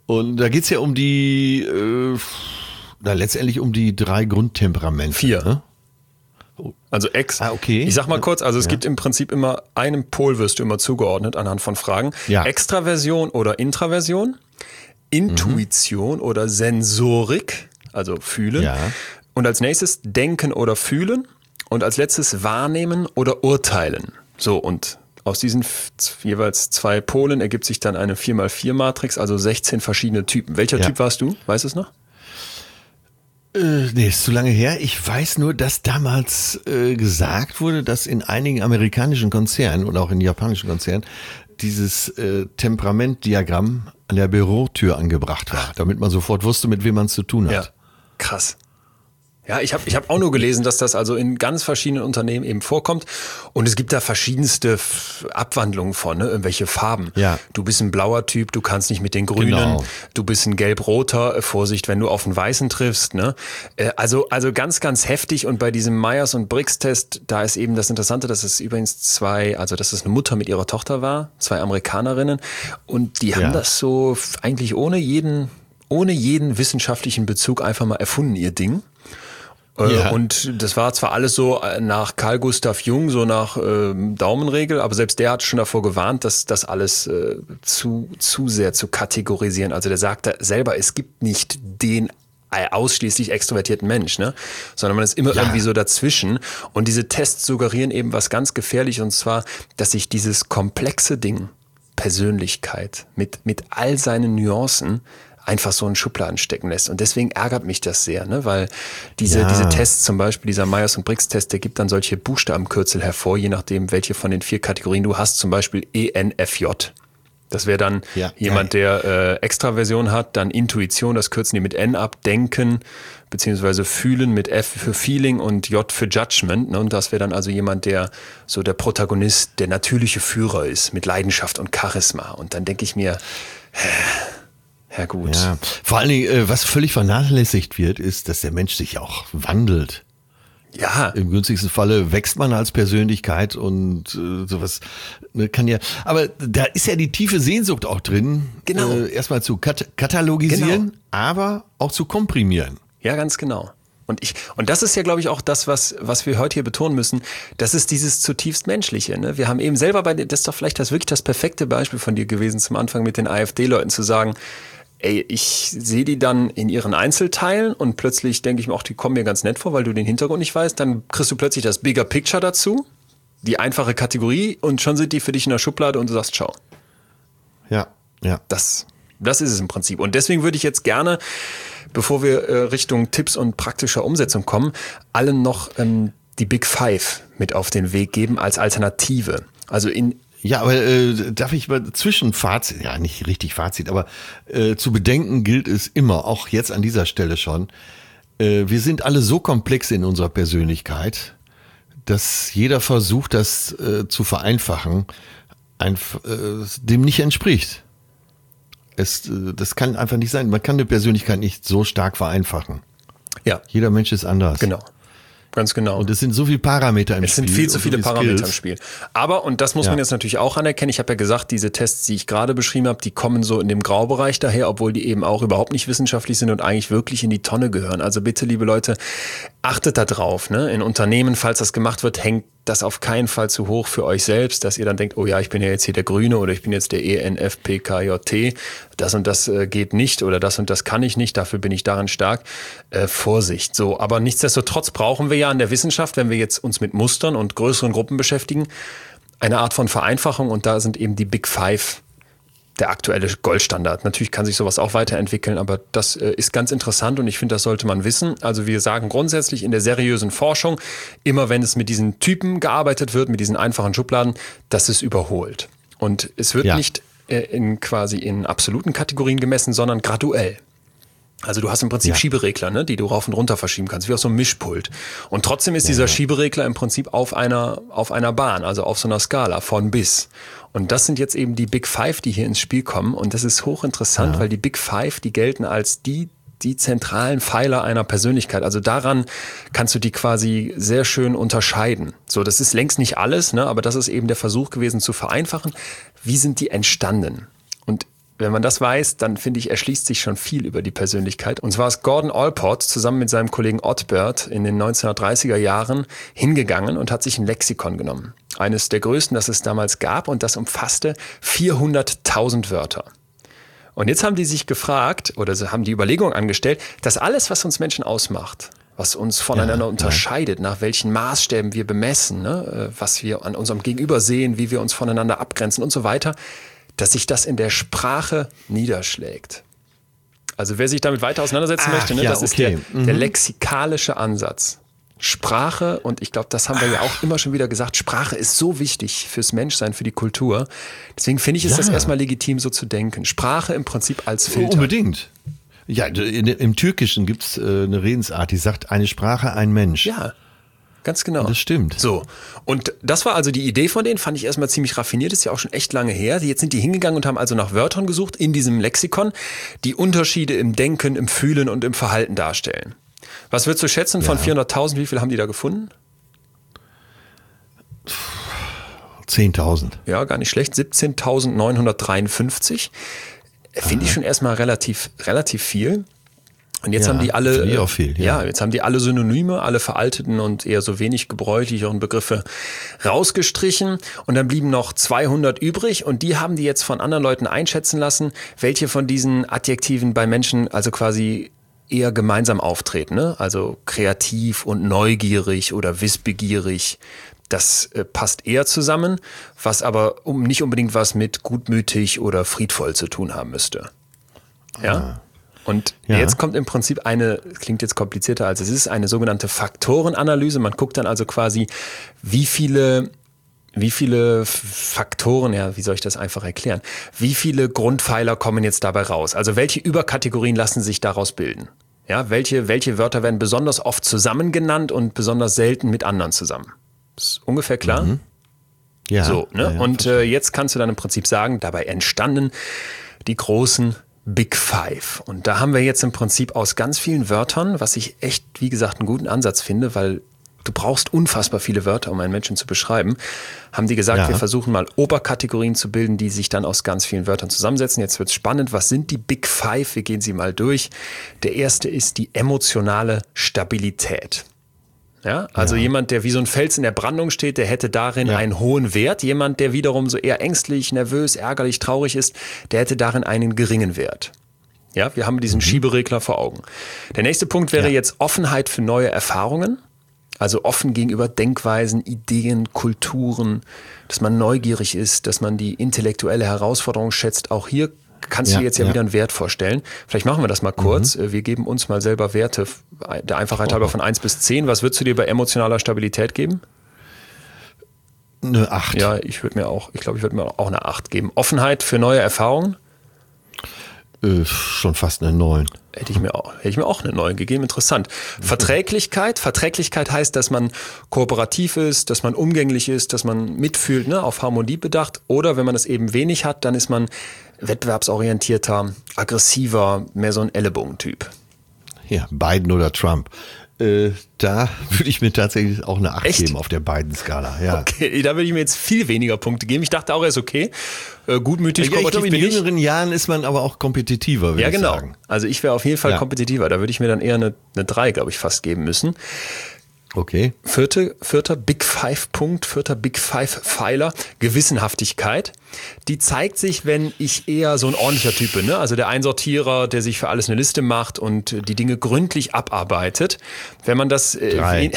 Und da geht's ja um die, äh, na, letztendlich um die drei Grundtemperamente. Vier. Ne? Also Ex. Ah, okay. Ich sag mal kurz, also es ja. gibt im Prinzip immer, einem Pol wirst du immer zugeordnet anhand von Fragen. Ja. Extraversion oder Intraversion, Intuition mhm. oder Sensorik, also fühlen. Ja. Und als nächstes Denken oder Fühlen. Und als letztes Wahrnehmen oder Urteilen. So, und aus diesen f- jeweils zwei Polen ergibt sich dann eine vier mal vier Matrix, also sechzehn verschiedene Typen. Welcher ja. Typ warst du? Weißt du es noch? Äh, nee, ist zu lange her. Ich weiß nur, dass damals äh, gesagt wurde, dass in einigen amerikanischen Konzernen und auch in japanischen Konzernen dieses äh, Temperamentdiagramm an der Bürotür angebracht war, damit man sofort wusste, mit wem man es zu tun hat. Ja, krass. Ja, ich habe ich hab auch nur gelesen, dass das also in ganz verschiedenen Unternehmen eben vorkommt. Und es gibt da verschiedenste F- Abwandlungen von, ne? Irgendwelche Farben. Ja. Du bist ein blauer Typ, du kannst nicht mit den Grünen. Genau. Du bist ein gelb-roter, äh, Vorsicht, wenn du auf einen Weißen triffst. Ne? Äh, also, also ganz, ganz heftig. Und bei diesem Myers- und Briggs-Test, da ist eben das Interessante, dass es übrigens zwei, also dass es eine Mutter mit ihrer Tochter war, zwei Amerikanerinnen. Und die haben Ja. das so f- eigentlich ohne jeden, ohne jeden wissenschaftlichen Bezug einfach mal erfunden, ihr Ding. Ja. Und das war zwar alles so nach Carl Gustav Jung, so nach äh, Daumenregel, aber selbst der hat schon davor gewarnt, dass das alles äh, zu, zu sehr zu kategorisieren. Also der sagte selber, es gibt nicht den ausschließlich extrovertierten Mensch, ne? Sondern man ist immer ja. irgendwie so dazwischen. Und diese Tests suggerieren eben was ganz gefährlich, und zwar, dass sich dieses komplexe Ding, Persönlichkeit, mit, mit all seinen Nuancen, einfach so in Schubladen stecken lässt. Und deswegen ärgert mich das sehr, ne? Weil diese, Ja. diese Tests, zum Beispiel dieser Myers- und Briggs-Test, der gibt dann solche Buchstabenkürzel hervor, je nachdem, welche von den vier Kategorien du hast, zum Beispiel E N F J. Das wäre dann Ja. jemand, der äh, Extraversion hat, dann Intuition, das kürzen die mit N ab, Denken, beziehungsweise Fühlen mit F für Feeling und J für Judgment. Ne? Und das wäre dann also jemand, der so der Protagonist, der natürliche Führer ist, mit Leidenschaft und Charisma. Und dann denke ich mir, ja gut. Ja, vor allen Dingen, äh, was völlig vernachlässigt wird, ist, dass der Mensch sich auch wandelt. Ja. Im günstigsten Falle wächst man als Persönlichkeit und äh, sowas ne, kann ja. Aber da ist ja die tiefe Sehnsucht auch drin, Genau. äh, erstmal zu kat- katalogisieren, Genau. aber auch zu komprimieren. Ja, ganz genau. Und ich, und das ist ja, glaube ich, auch das, was, was wir heute hier betonen müssen. Das ist dieses zutiefst Menschliche, ne? Wir haben eben selber bei dir, das ist doch vielleicht das wirklich das perfekte Beispiel von dir gewesen zum Anfang mit den AfD-Leuten zu sagen, ey, ich sehe die dann in ihren Einzelteilen und plötzlich denke ich mir auch, die kommen mir ganz nett vor, weil du den Hintergrund nicht weißt. Dann kriegst du plötzlich das Bigger Picture dazu, die einfache Kategorie, und schon sind die für dich in der Schublade und du sagst, ciao. Ja, ja. Das, das ist es im Prinzip. Und deswegen würde ich jetzt gerne, bevor wir äh, Richtung Tipps und praktischer Umsetzung kommen, allen noch ähm, die Big Five mit auf den Weg geben als Alternative. Also in Ja, aber äh, darf ich mal Zwischenfazit, ja nicht richtig Fazit, aber äh, zu bedenken gilt es immer, auch jetzt an dieser Stelle schon, äh, wir sind alle so komplex in unserer Persönlichkeit, dass jeder Versuch, das äh, zu vereinfachen, ein, äh, dem nicht entspricht. Es, äh, das kann einfach nicht sein. Man kann eine Persönlichkeit nicht so stark vereinfachen. ja, Jeder Mensch ist anders. genau. Ganz genau. Und es sind so viele Parameter im Es Spiel. sind viel zu und viele so Parameter Skills. im Spiel. Aber, und das muss man Ja. jetzt natürlich auch anerkennen, ich habe ja gesagt, diese Tests, die ich gerade beschrieben habe, die kommen so in dem Graubereich daher, obwohl die eben auch überhaupt nicht wissenschaftlich sind und eigentlich wirklich in die Tonne gehören. Also bitte, liebe Leute, achtet da drauf. Ne? In Unternehmen, falls das gemacht wird, hängt das auf keinen Fall zu hoch für euch selbst, dass ihr dann denkt, oh ja, ich bin ja jetzt hier der Grüne oder ich bin jetzt der E N F P K J T, das und das äh, geht nicht oder das und das kann ich nicht, dafür bin ich daran stark. Äh, Vorsicht. So, aber nichtsdestotrotz brauchen wir ja in der Wissenschaft, wenn wir jetzt uns mit Mustern und größeren Gruppen beschäftigen, eine Art von Vereinfachung, und da sind eben die Big Five der aktuelle Goldstandard. Natürlich kann sich sowas auch weiterentwickeln, aber das äh, ist ganz interessant und ich finde, das sollte man wissen. Also wir sagen grundsätzlich in der seriösen Forschung, immer wenn es mit diesen Typen gearbeitet wird, mit diesen einfachen Schubladen, das ist überholt. Und es wird Ja. nicht äh, in quasi in absoluten Kategorien gemessen, sondern graduell. Also du hast im Prinzip Ja. Schieberegler, ne, die du rauf und runter verschieben kannst, wie auf so einem Mischpult. Und trotzdem ist dieser Schieberegler im Prinzip auf einer, auf einer Bahn, also auf so einer Skala von bis. Und das sind jetzt eben die Big Five, die hier ins Spiel kommen. Und das ist hochinteressant, ja. weil die Big Five, die gelten als die, die zentralen Pfeiler einer Persönlichkeit. Also daran kannst du die quasi sehr schön unterscheiden. So, das ist längst nicht alles, ne, aber das ist eben der Versuch gewesen zu vereinfachen. Wie sind die entstanden? Und wenn man das weiß, dann finde ich, erschließt sich schon viel über die Persönlichkeit. Und zwar ist Gordon Allport zusammen mit seinem Kollegen Odbert in den neunzehnhundertdreißiger Jahren hingegangen und hat sich ein Lexikon genommen. Eines der größten, das es damals gab, und das umfasste vierhunderttausend Wörter. Und jetzt haben die sich gefragt, oder sie haben die Überlegung angestellt, dass alles, was uns Menschen ausmacht, was uns voneinander ja, unterscheidet, ja. nach welchen Maßstäben wir bemessen, ne, was wir an unserem Gegenüber sehen, wie wir uns voneinander abgrenzen und so weiter, dass sich das in der Sprache niederschlägt. Also wer sich damit weiter auseinandersetzen Ach, möchte, ne, ja, das okay. ist der, mhm. der lexikalische Ansatz. Sprache, und ich glaube, das haben wir ja auch immer schon wieder gesagt, Sprache ist so wichtig fürs Menschsein, für die Kultur. Deswegen finde ich, ist ja. das erstmal legitim, so zu denken. Sprache im Prinzip als Filter. Unbedingt. Ja, in, im Türkischen gibt es äh, eine Redensart, die sagt, eine Sprache, ein Mensch. Ja, ganz genau. Und das stimmt. So, und das war also die Idee von denen, fand ich erstmal ziemlich raffiniert, ist ja auch schon echt lange her. Jetzt sind die hingegangen und haben also nach Wörtern gesucht in diesem Lexikon, die Unterschiede im Denken, im Fühlen und im Verhalten darstellen. Was würdest du schätzen von ja. vierhunderttausend, wie viel haben die da gefunden? zehntausend. Ja, gar nicht schlecht, siebzehntausendneunhundertdreiundfünfzig. Finde ich schon erstmal relativ, relativ viel. Und jetzt ja, haben die alle, finde ich auch viel, ja. ja, jetzt haben die alle Synonyme, alle veralteten und eher so wenig gebräuchlicheren Begriffe rausgestrichen. Und dann blieben noch zweihundert übrig, und die haben die jetzt von anderen Leuten einschätzen lassen, welche von diesen Adjektiven bei Menschen also quasi eher gemeinsam auftreten, ne? Also kreativ und neugierig oder wissbegierig. Das äh, passt eher zusammen, was aber um nicht unbedingt was mit gutmütig oder friedvoll zu tun haben müsste. Ja. Ah. Und ja. jetzt kommt im Prinzip eine, klingt jetzt komplizierter als es ist, eine sogenannte Faktorenanalyse. Man guckt dann also quasi, wie viele, wie viele Faktoren, ja, wie soll ich das einfach erklären? Wie viele Grundpfeiler kommen jetzt dabei raus? Also welche Überkategorien lassen sich daraus bilden? Ja, welche, welche Wörter werden besonders oft zusammen genannt und besonders selten mit anderen zusammen? Ist ungefähr klar? Mhm. Ja. So, ne? Ja, ja, und äh, jetzt kannst du dann im Prinzip sagen, dabei entstanden die großen Big Five. Und da haben wir jetzt im Prinzip aus ganz vielen Wörtern, was ich echt, wie gesagt, einen guten Ansatz finde, weil du brauchst unfassbar viele Wörter, um einen Menschen zu beschreiben, haben die gesagt, ja. wir versuchen mal Oberkategorien zu bilden, die sich dann aus ganz vielen Wörtern zusammensetzen. Jetzt wird's spannend. Was sind die Big Five? Wir gehen sie mal durch. Der erste ist die emotionale Stabilität. Ja, also ja. jemand, der wie so ein Fels in der Brandung steht, der hätte darin ja. einen hohen Wert. Jemand, der wiederum so eher ängstlich, nervös, ärgerlich, traurig ist, der hätte darin einen geringen Wert. Ja, wir haben diesen mhm. Schieberegler vor Augen. Der nächste Punkt wäre ja. jetzt Offenheit für neue Erfahrungen. Also offen gegenüber Denkweisen, Ideen, Kulturen, dass man neugierig ist, dass man die intellektuelle Herausforderung schätzt. Auch hier kannst ja, du jetzt ja, ja wieder einen Wert vorstellen. Vielleicht machen wir das mal kurz. Mhm. Wir geben uns mal selber Werte, der Einfachheit halber von eins bis zehn. Was würdest du dir bei emotionaler Stabilität geben? Eine acht. Ja, ich würde mir auch, ich glaube, ich würde mir auch eine acht geben. Offenheit für neue Erfahrungen? Äh, schon fast eine neun. Hätte ich mir auch, hätte ich mir auch eine neun gegeben. Interessant. Verträglichkeit. Verträglichkeit heißt, dass man kooperativ ist, dass man umgänglich ist, dass man mitfühlt, ne, auf Harmonie bedacht. Oder wenn man das eben wenig hat, dann ist man wettbewerbsorientierter, aggressiver, mehr so ein Ellenbogentyp. Ja, Biden oder Trump. Äh, da würde ich mir tatsächlich auch eine acht Echt? geben auf der Biden-Skala. Ja. Okay, da würde ich mir jetzt viel weniger Punkte geben. Ich dachte auch, er ist okay. Äh, gutmütig, ja, kooperativ ich glaube, in bin ich. jüngeren Jahren ist man aber auch kompetitiver, würde ja, ich genau. sagen. Also ich wäre auf jeden Fall ja. kompetitiver. Da würde ich mir dann eher eine, eine drei, glaube ich, fast geben müssen. Okay. Vierte, vierter Big Five Punkt, vierter Big Five Pfeiler, Gewissenhaftigkeit. Die zeigt sich, wenn ich eher so ein ordentlicher Typ bin, ne? Also der Einsortierer, der sich für alles eine Liste macht und die Dinge gründlich abarbeitet. Wenn man das... Äh, Drei.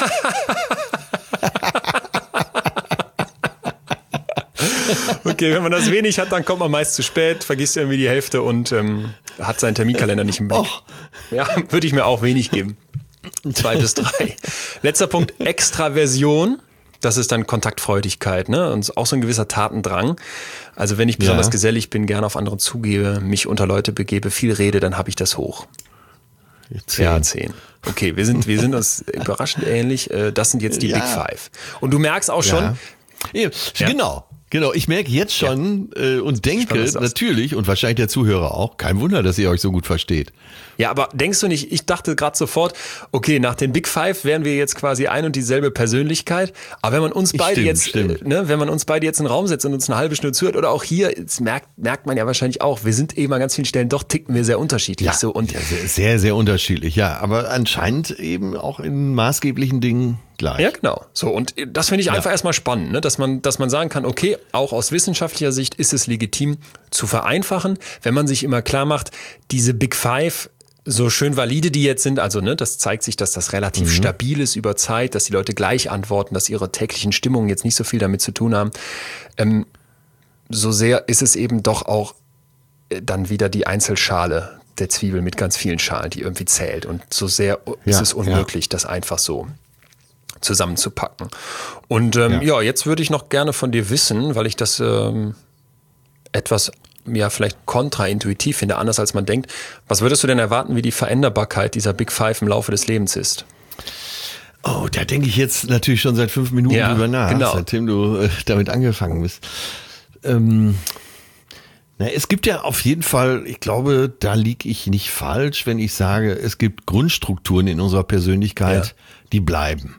Okay, wenn man das wenig hat, dann kommt man meist zu spät, vergisst irgendwie die Hälfte und ähm, hat seinen Terminkalender nicht im Blick. Och. Ja, würde ich mir auch wenig geben. Zwei bis drei. Letzter Punkt, Extraversion. Das ist dann Kontaktfreudigkeit, ne? Und auch so ein gewisser Tatendrang. Also wenn ich besonders ja. gesellig bin, gerne auf andere zugebe, mich unter Leute begebe, viel rede, dann habe ich das hoch. Zehn. Ja, zehn. Okay, wir sind, wir sind uns überraschend ähnlich. Das sind jetzt die ja. Big Five. Und du merkst auch schon. Ja. Ja, genau. Genau, ich merke jetzt schon ja. äh, und denke natürlich, und wahrscheinlich der Zuhörer auch, kein Wunder, dass ihr euch so gut versteht. Ja, aber denkst du nicht, ich dachte gerade sofort, okay, nach den Big Five wären wir jetzt quasi ein und dieselbe Persönlichkeit, aber wenn man uns beide stimmt, jetzt, stimmt. Äh, ne, wenn man uns beide jetzt in den Raum setzt und uns eine halbe Stunde zuhört oder auch hier, jetzt merkt, merkt man ja wahrscheinlich auch, wir sind eben an ganz vielen Stellen, doch ticken wir sehr unterschiedlich. Ja, so und ja, sehr, sehr, sehr unterschiedlich, ja, aber anscheinend eben auch in maßgeblichen Dingen gleich. Ja, genau. So, und das finde ich einfach ja. erstmal spannend, ne? dass man, dass man sagen kann, okay, auch aus wissenschaftlicher Sicht ist es legitim zu vereinfachen, wenn man sich immer klar macht, diese Big Five, so schön valide die jetzt sind, also ne, das zeigt sich, dass das relativ mhm. stabil ist über Zeit, dass die Leute gleich antworten, dass ihre täglichen Stimmungen jetzt nicht so viel damit zu tun haben. Ähm, so sehr ist es eben doch auch äh, dann wieder die Einzelschale der Zwiebel mit ganz vielen Schalen, die irgendwie zählt. Und so sehr ja, ist es unmöglich, ja. das einfach so zusammenzupacken. Und ähm, ja. ja, jetzt würde ich noch gerne von dir wissen, weil ich das ähm, etwas ja vielleicht kontraintuitiv finde, anders als man denkt. Was würdest du denn erwarten, wie die Veränderbarkeit dieser Big Five im Laufe des Lebens ist? Oh, da denke ich jetzt natürlich schon seit fünf Minuten ja, drüber nach, genau. seitdem du äh, damit angefangen bist. Ähm, na, es gibt ja auf jeden Fall, ich glaube, da liege ich nicht falsch, wenn ich sage, es gibt Grundstrukturen in unserer Persönlichkeit, ja. die bleiben.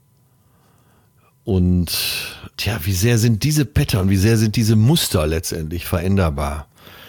Und tja, wie sehr sind diese Pattern, wie sehr sind diese Muster letztendlich veränderbar?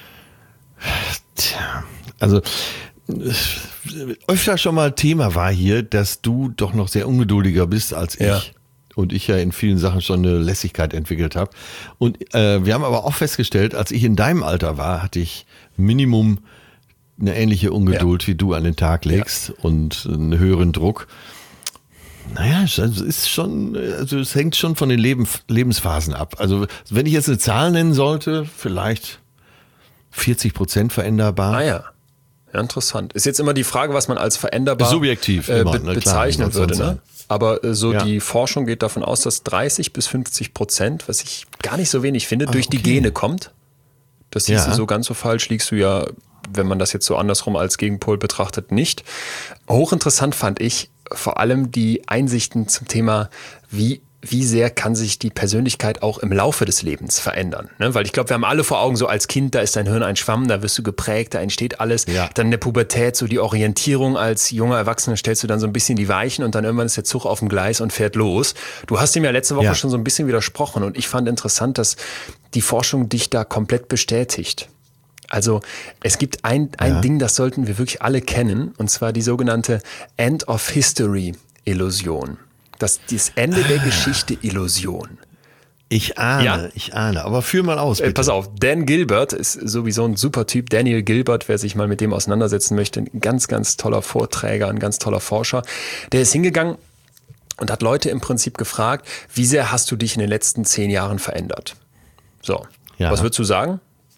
Tja, also öfter schon mal Thema war hier, dass du doch noch sehr ungeduldiger bist als ich. Ja. Und ich ja in vielen Sachen schon eine Lässigkeit entwickelt habe. Und äh, wir haben aber auch festgestellt, als ich in deinem Alter war, hatte ich Minimum eine ähnliche Ungeduld, ja. wie du an den Tag legst ja. und einen höheren Druck. Naja, es ist schon, also es hängt schon von den Leben, Lebensphasen ab. Also wenn ich jetzt eine Zahl nennen sollte, vielleicht vierzig Prozent veränderbar. Ah ja, ja, interessant. Ist jetzt immer die Frage, was man als veränderbar subjektiv äh, immer, be- ne? bezeichnen Klar, würde. Ne? Aber äh, so ja. die Forschung geht davon aus, dass dreißig bis fünfzig Prozent, was ich gar nicht so wenig finde, ah, durch okay. die Gene kommt. Das siehst ja. du so ganz so falsch, liegst du ja, wenn man das jetzt so andersrum als Gegenpol betrachtet, nicht. Hochinteressant fand ich vor allem die Einsichten zum Thema, wie wie sehr kann sich die Persönlichkeit auch im Laufe des Lebens verändern. Ne? Weil ich glaube, wir haben alle vor Augen, so als Kind, da ist dein Hirn ein Schwamm, da wirst du geprägt, da entsteht alles. Ja. Dann in der Pubertät, so die Orientierung als junger Erwachsener, stellst du dann so ein bisschen die Weichen und dann irgendwann ist der Zug auf dem Gleis und fährt los. Du hast ihm ja letzte Woche ja. schon so ein bisschen widersprochen und ich fand interessant, dass die Forschung dich da komplett bestätigt. Also es gibt ein, ein ja. Ding, das sollten wir wirklich alle kennen, und zwar die sogenannte End of History Illusion. Das, das Ende der Geschichte-Illusion. Ich ahne, ja. ich ahne. Aber führ mal aus, bitte. Äh, pass auf, Dan Gilbert ist sowieso ein super Typ. Daniel Gilbert, wer sich mal mit dem auseinandersetzen möchte, ein ganz, ganz toller Vorträger, ein ganz toller Forscher. Der ist hingegangen und hat Leute im Prinzip gefragt, wie sehr hast du dich in den letzten zehn Jahren verändert? So, ja. Was würdest du sagen?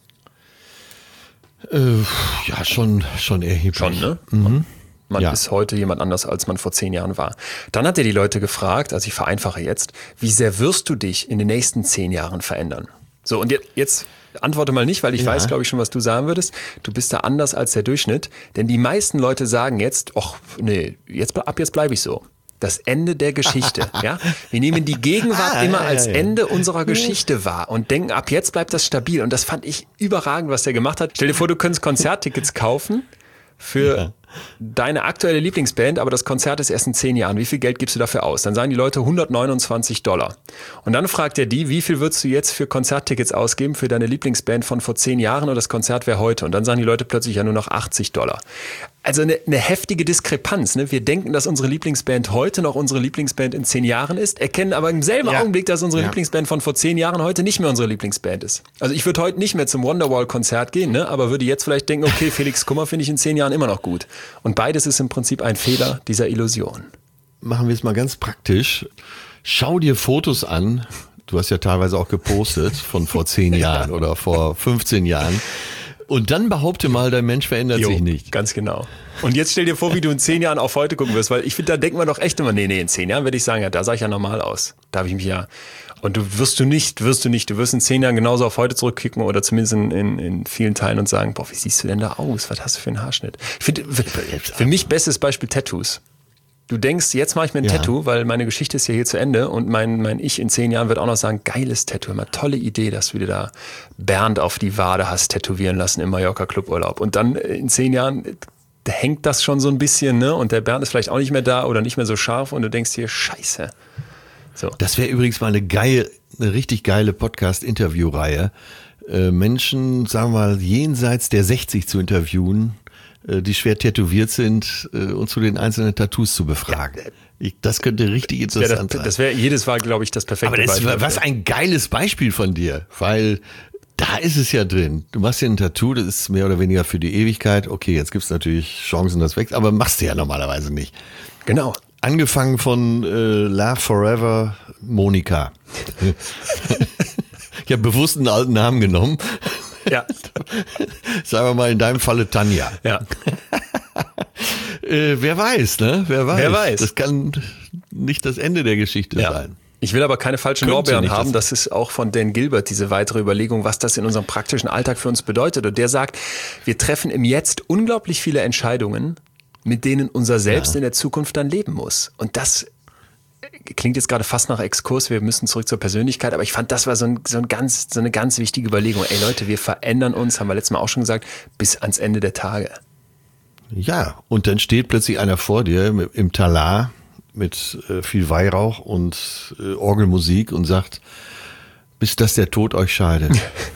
Äh, ja, schon, schon erheblich. Schon, ne? Mhm. Man ja. ist heute jemand anders, als man vor zehn Jahren war. Dann hat er die Leute gefragt, also ich vereinfache jetzt, wie sehr wirst du dich in den nächsten zehn Jahren verändern? So, und jetzt, jetzt antworte mal nicht, weil ich ja. weiß, glaube ich, schon, was du sagen würdest. Du bist da anders als der Durchschnitt, denn die meisten Leute sagen jetzt, ach nee, jetzt, ab jetzt bleibe ich so. Das Ende der Geschichte. ja? Wir nehmen die Gegenwart ah, immer ja, als ja, ja. Ende unserer Geschichte wahr und denken, ab jetzt bleibt das stabil. Und das fand ich überragend, was der gemacht hat. Stell dir vor, du könntest Konzerttickets kaufen für ja. deine aktuelle Lieblingsband, aber das Konzert ist erst in zehn Jahren. Wie viel Geld gibst du dafür aus? Dann sagen die Leute hundertneunundzwanzig Dollar. Und dann fragt er die, wie viel würdest du jetzt für Konzerttickets ausgeben für deine Lieblingsband von vor zehn Jahren und das Konzert wäre heute? Und dann sagen die Leute plötzlich ja nur noch achtzig Dollar. Also eine, eine heftige Diskrepanz. Ne? Wir denken, dass unsere Lieblingsband heute noch unsere Lieblingsband in zehn Jahren ist, erkennen aber im selben ja. Augenblick, dass unsere ja. Lieblingsband von vor zehn Jahren heute nicht mehr unsere Lieblingsband ist. Also ich würde heute nicht mehr zum Wonderwall-Konzert gehen, ne? aber würde jetzt vielleicht denken, okay, Felix Kummer finde ich in zehn Jahren immer noch gut. Und beides ist im Prinzip ein Fehler dieser Illusion. Machen wir es mal ganz praktisch. Schau dir Fotos an. Du hast ja teilweise auch gepostet von vor zehn Jahren ja. oder vor fünfzehn Jahren. Und dann behaupte mal, dein Mensch verändert jo, sich nicht. Ganz genau. Und jetzt stell dir vor, wie du in zehn Jahren auf heute gucken wirst, weil ich finde, da denkt man doch echt immer, nee, nee, in zehn Jahren werde ich sagen, ja, da sah ich ja normal aus. Da habe ich mich ja, und du wirst du nicht, wirst du nicht, du wirst in zehn Jahren genauso auf heute zurückkicken oder zumindest in, in, in vielen Teilen und sagen, boah, wie siehst du denn da aus? Was hast du für einen Haarschnitt? Ich finde, für, für mich bestes Beispiel Tattoos. Du denkst, jetzt mache ich mir ein Ja. Tattoo, weil meine Geschichte ist ja hier zu Ende und mein, mein Ich in zehn Jahren wird auch noch sagen, geiles Tattoo, immer tolle Idee, dass du dir da Bernd auf die Wade hast tätowieren lassen im Mallorca-Cluburlaub. Und dann in zehn Jahren hängt das schon so ein bisschen, ne? Und der Bernd ist vielleicht auch nicht mehr da oder nicht mehr so scharf und du denkst dir, scheiße. So. Das wäre übrigens mal eine geile, eine richtig geile Podcast-Interviewreihe. Äh, Menschen, sagen wir mal, jenseits der sechzig zu interviewen, äh, die schwer tätowiert sind äh, und zu den einzelnen Tattoos zu befragen. Ja, ich, das könnte richtig interessant Ja, sein. das wäre jedes Mal, glaube ich, das perfekte Aber das Beispiel. war was ein geiles Beispiel von dir, weil da ist es ja drin. Du machst dir ein Tattoo, das ist mehr oder weniger für die Ewigkeit. Okay, jetzt gibt es natürlich Chancen, das wächst, aber machst du ja normalerweise nicht. Genau. Angefangen von äh, Love Forever Monika. Ich habe bewusst einen alten Namen genommen. Ja. Sagen wir mal in deinem Falle Tanja. Ja. Äh, wer weiß, ne? Wer weiß. Wer weiß. Das kann nicht das Ende der Geschichte Ja. sein. Ich will aber keine falschen Könnte Lorbeeren nicht, haben. das- Das ist auch von Dan Gilbert, diese weitere Überlegung, was das in unserem praktischen Alltag für uns bedeutet. Und der sagt, wir treffen im Jetzt unglaublich viele Entscheidungen, mit denen unser Selbst Ja. in der Zukunft dann leben muss. Und das klingt jetzt gerade fast nach Exkurs, wir müssen zurück zur Persönlichkeit, aber ich fand, das war so, ein, so, ein ganz, so eine ganz wichtige Überlegung. Ey Leute, wir verändern uns, haben wir letztes Mal auch schon gesagt, bis ans Ende der Tage. Ja, und dann steht plötzlich einer vor dir mit, im Talar mit äh, viel Weihrauch und äh, Orgelmusik und sagt, bis dass der Tod euch scheidet.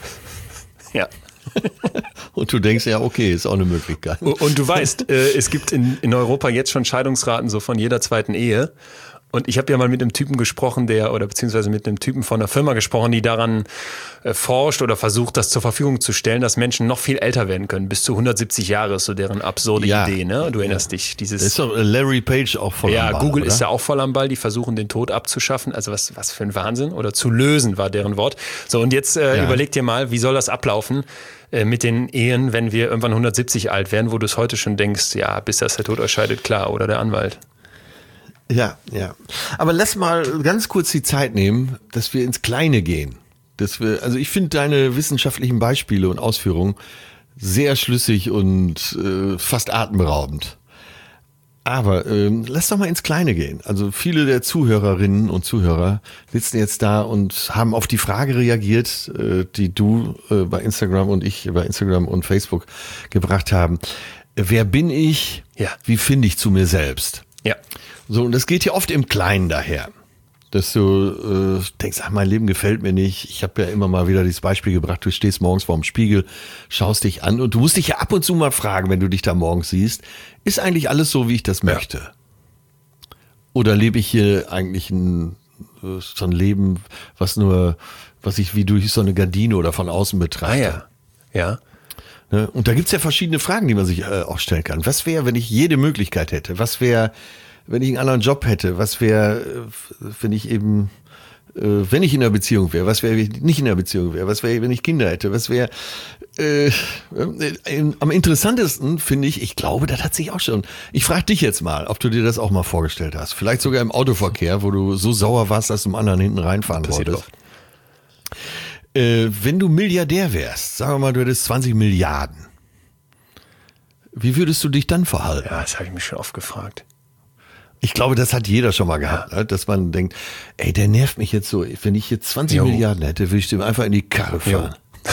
Ja. Und du denkst, ja, okay, ist auch eine Möglichkeit. Und du weißt, äh, es gibt in, in Europa jetzt schon Scheidungsraten so von jeder zweiten Ehe. Und ich habe ja mal mit einem Typen gesprochen, der, oder beziehungsweise mit einem Typen von einer Firma gesprochen, die daran äh, forscht oder versucht, das zur Verfügung zu stellen, dass Menschen noch viel älter werden können. Bis zu hundertsiebzig Jahre ist so deren absurde Ja. Idee, ne? Du erinnerst dich. Dieses, Das ist doch Larry Page auch voll ja, am Ball, Google oder? ist ja auch voll am Ball. Die versuchen, den Tod abzuschaffen. Also was, was für ein Wahnsinn. Oder zu lösen war deren Wort. So, und jetzt äh, Ja. überleg dir mal, wie soll das ablaufen äh, mit den Ehen, wenn wir irgendwann hundertsiebzig alt werden, wo du es heute schon denkst, ja, bis das der Tod euch scheidet, klar, oder der Anwalt. Ja, ja. Aber lass mal ganz kurz die Zeit nehmen, dass wir ins Kleine gehen. Dass wir, also ich finde deine wissenschaftlichen Beispiele und Ausführungen sehr schlüssig und äh, fast atemberaubend. Aber ähm, lass doch mal ins Kleine gehen. Also viele der Zuhörerinnen und Zuhörer sitzen jetzt da und haben auf die Frage reagiert, äh, die du äh, bei Instagram und ich bei Instagram und Facebook gebracht haben. Wer bin ich? Ja. Wie finde ich zu mir selbst? Ja. So, und das geht ja oft im Kleinen daher. Dass du äh, denkst, ach, mein Leben gefällt mir nicht. Ich habe ja immer mal wieder dieses Beispiel gebracht, du stehst morgens vorm Spiegel, schaust dich an und du musst dich ja ab und zu mal fragen, wenn du dich da morgens siehst, ist eigentlich alles so, wie ich das möchte? Oder lebe ich hier eigentlich ein, so ein Leben, was nur, was ich wie durch so eine Gardine oder von außen Ah betrachte? ja. Ja. Ne? Und da gibt's ja verschiedene Fragen, die man sich äh, auch stellen kann. Was wäre, wenn ich jede Möglichkeit hätte? Was wäre, wenn ich einen anderen Job hätte? Was wäre, äh, wenn ich eben, äh, wenn ich in einer Beziehung wäre? Was wäre, wenn ich nicht in einer Beziehung wäre? Was wäre, wenn ich Kinder hätte? Was wäre, äh, äh, am interessantesten finde ich, ich glaube, das hat sich auch schon. Ich frage dich jetzt mal, ob du dir das auch mal vorgestellt hast. Vielleicht sogar im Autoverkehr, wo du so sauer warst, dass du dem anderen hinten reinfahren Passiert wolltest. Äh, wenn du Milliardär wärst, sagen wir mal, du hättest zwanzig Milliarden. Wie würdest du dich dann verhalten? Ja, das habe ich mich schon oft gefragt. Ich glaube, das hat jeder schon mal gehabt, ne? Dass man denkt, ey, der nervt mich jetzt so. Wenn ich jetzt zwanzig Jo. Milliarden hätte, würde ich dem einfach in die Karre fahren.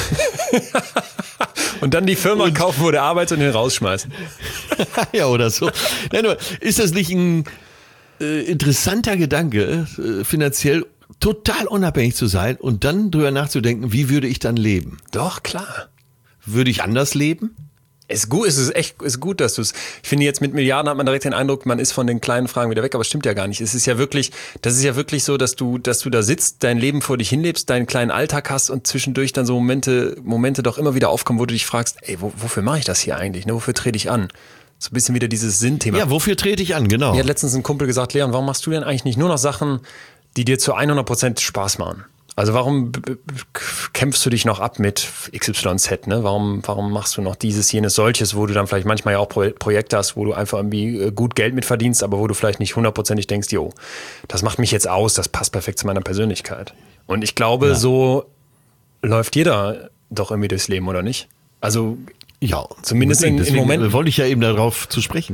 Und dann die Firma kaufen, wo der arbeitet und den rausschmeißen. Ja, oder so. Nein, nur, ist das nicht ein äh, interessanter Gedanke, äh, finanziell total unabhängig zu sein und dann drüber nachzudenken, wie würde ich dann leben? Doch, klar. Würde ich anders leben? Ist gut, es ist echt ist gut, dass du es. Ich finde jetzt mit Milliarden hat man direkt den Eindruck, man ist von den kleinen Fragen wieder weg, aber es stimmt ja gar nicht. Es ist ja wirklich, das ist ja wirklich so, dass du, dass du da sitzt, dein Leben vor dich hinlebst, deinen kleinen Alltag hast und zwischendurch dann so Momente, Momente doch immer wieder aufkommen, wo du dich fragst, ey, wo, wofür mache ich das hier eigentlich? Ne? Wofür trete ich an? So ein bisschen wieder dieses Sinnthema. Ja, wofür trete ich an? Genau. Mir hat letztens ein Kumpel gesagt, Leon, warum machst du denn eigentlich nicht nur noch Sachen, die dir zu hundert Prozent Spaß machen? Also warum b- b- kämpfst du dich noch ab mit X Y Z? Ne? Warum, warum machst du noch dieses, jenes, solches, wo du dann vielleicht manchmal ja auch Pro- Projekte hast, wo du einfach irgendwie gut Geld mit verdienst, aber wo du vielleicht nicht hundertprozentig denkst, jo, das macht mich jetzt aus, das passt perfekt zu meiner Persönlichkeit. Und ich glaube, Ja. so läuft jeder doch irgendwie durchs Leben, oder nicht? Also Ja, Zumindest in- in deswegen Momenten. wollte ich ja eben darauf zu sprechen kommen.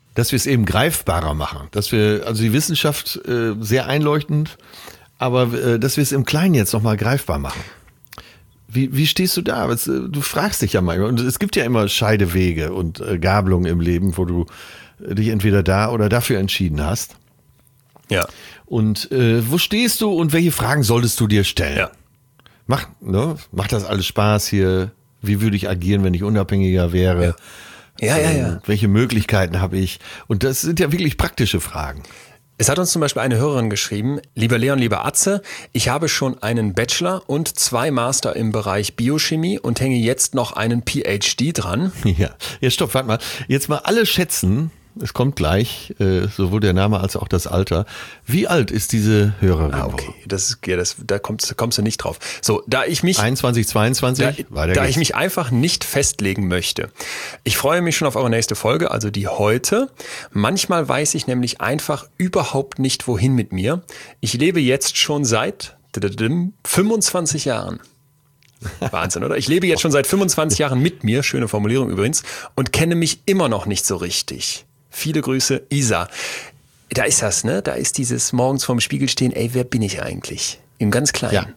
Dass wir es eben greifbarer machen. Dass wir, also die Wissenschaft äh, sehr einleuchtend, aber äh, dass wir es im Kleinen jetzt nochmal greifbar machen. Wie, wie stehst du da? Was, äh, du fragst dich ja mal. Und es gibt ja immer Scheidewege und äh, Gabelungen im Leben, wo du äh, dich entweder da oder dafür entschieden hast. Ja. Und äh, wo stehst du und welche Fragen solltest du dir stellen? Ja. Mach, ne? Macht das alles Spaß hier? Wie würde ich agieren, wenn ich unabhängiger wäre? Ja. Ja, ja, ja. Ähm, welche Möglichkeiten habe ich? Und das sind ja wirklich praktische Fragen. Es hat uns zum Beispiel eine Hörerin geschrieben: Lieber Leon, lieber Atze, ich habe schon einen Bachelor und zwei Master im Bereich Biochemie und hänge jetzt noch einen P H D dran. Ja, ja, stopp, warte mal. Jetzt mal alle schätzen, es kommt gleich, äh, sowohl der Name als auch das Alter. Wie alt ist diese Hörerin? Ah, okay, das ist, ja, das, da kommst, kommst du nicht drauf. So, da ich mich, einundzwanzig, zweiundzwanzig, da, da ich mich einfach nicht festlegen möchte. Ich freue mich schon auf eure nächste Folge, also die heute. Manchmal weiß ich nämlich einfach überhaupt nicht, wohin mit mir. Ich lebe jetzt schon seit fünfundzwanzig Jahren. Wahnsinn, oder? Ich lebe jetzt schon seit fünfundzwanzig Jahren mit mir, schöne Formulierung übrigens, und kenne mich immer noch nicht so richtig. Viele Grüße, Isa. Da ist das, ne? Da ist dieses morgens vorm Spiegel stehen, ey, wer bin ich eigentlich? Im ganz Kleinen. Ja.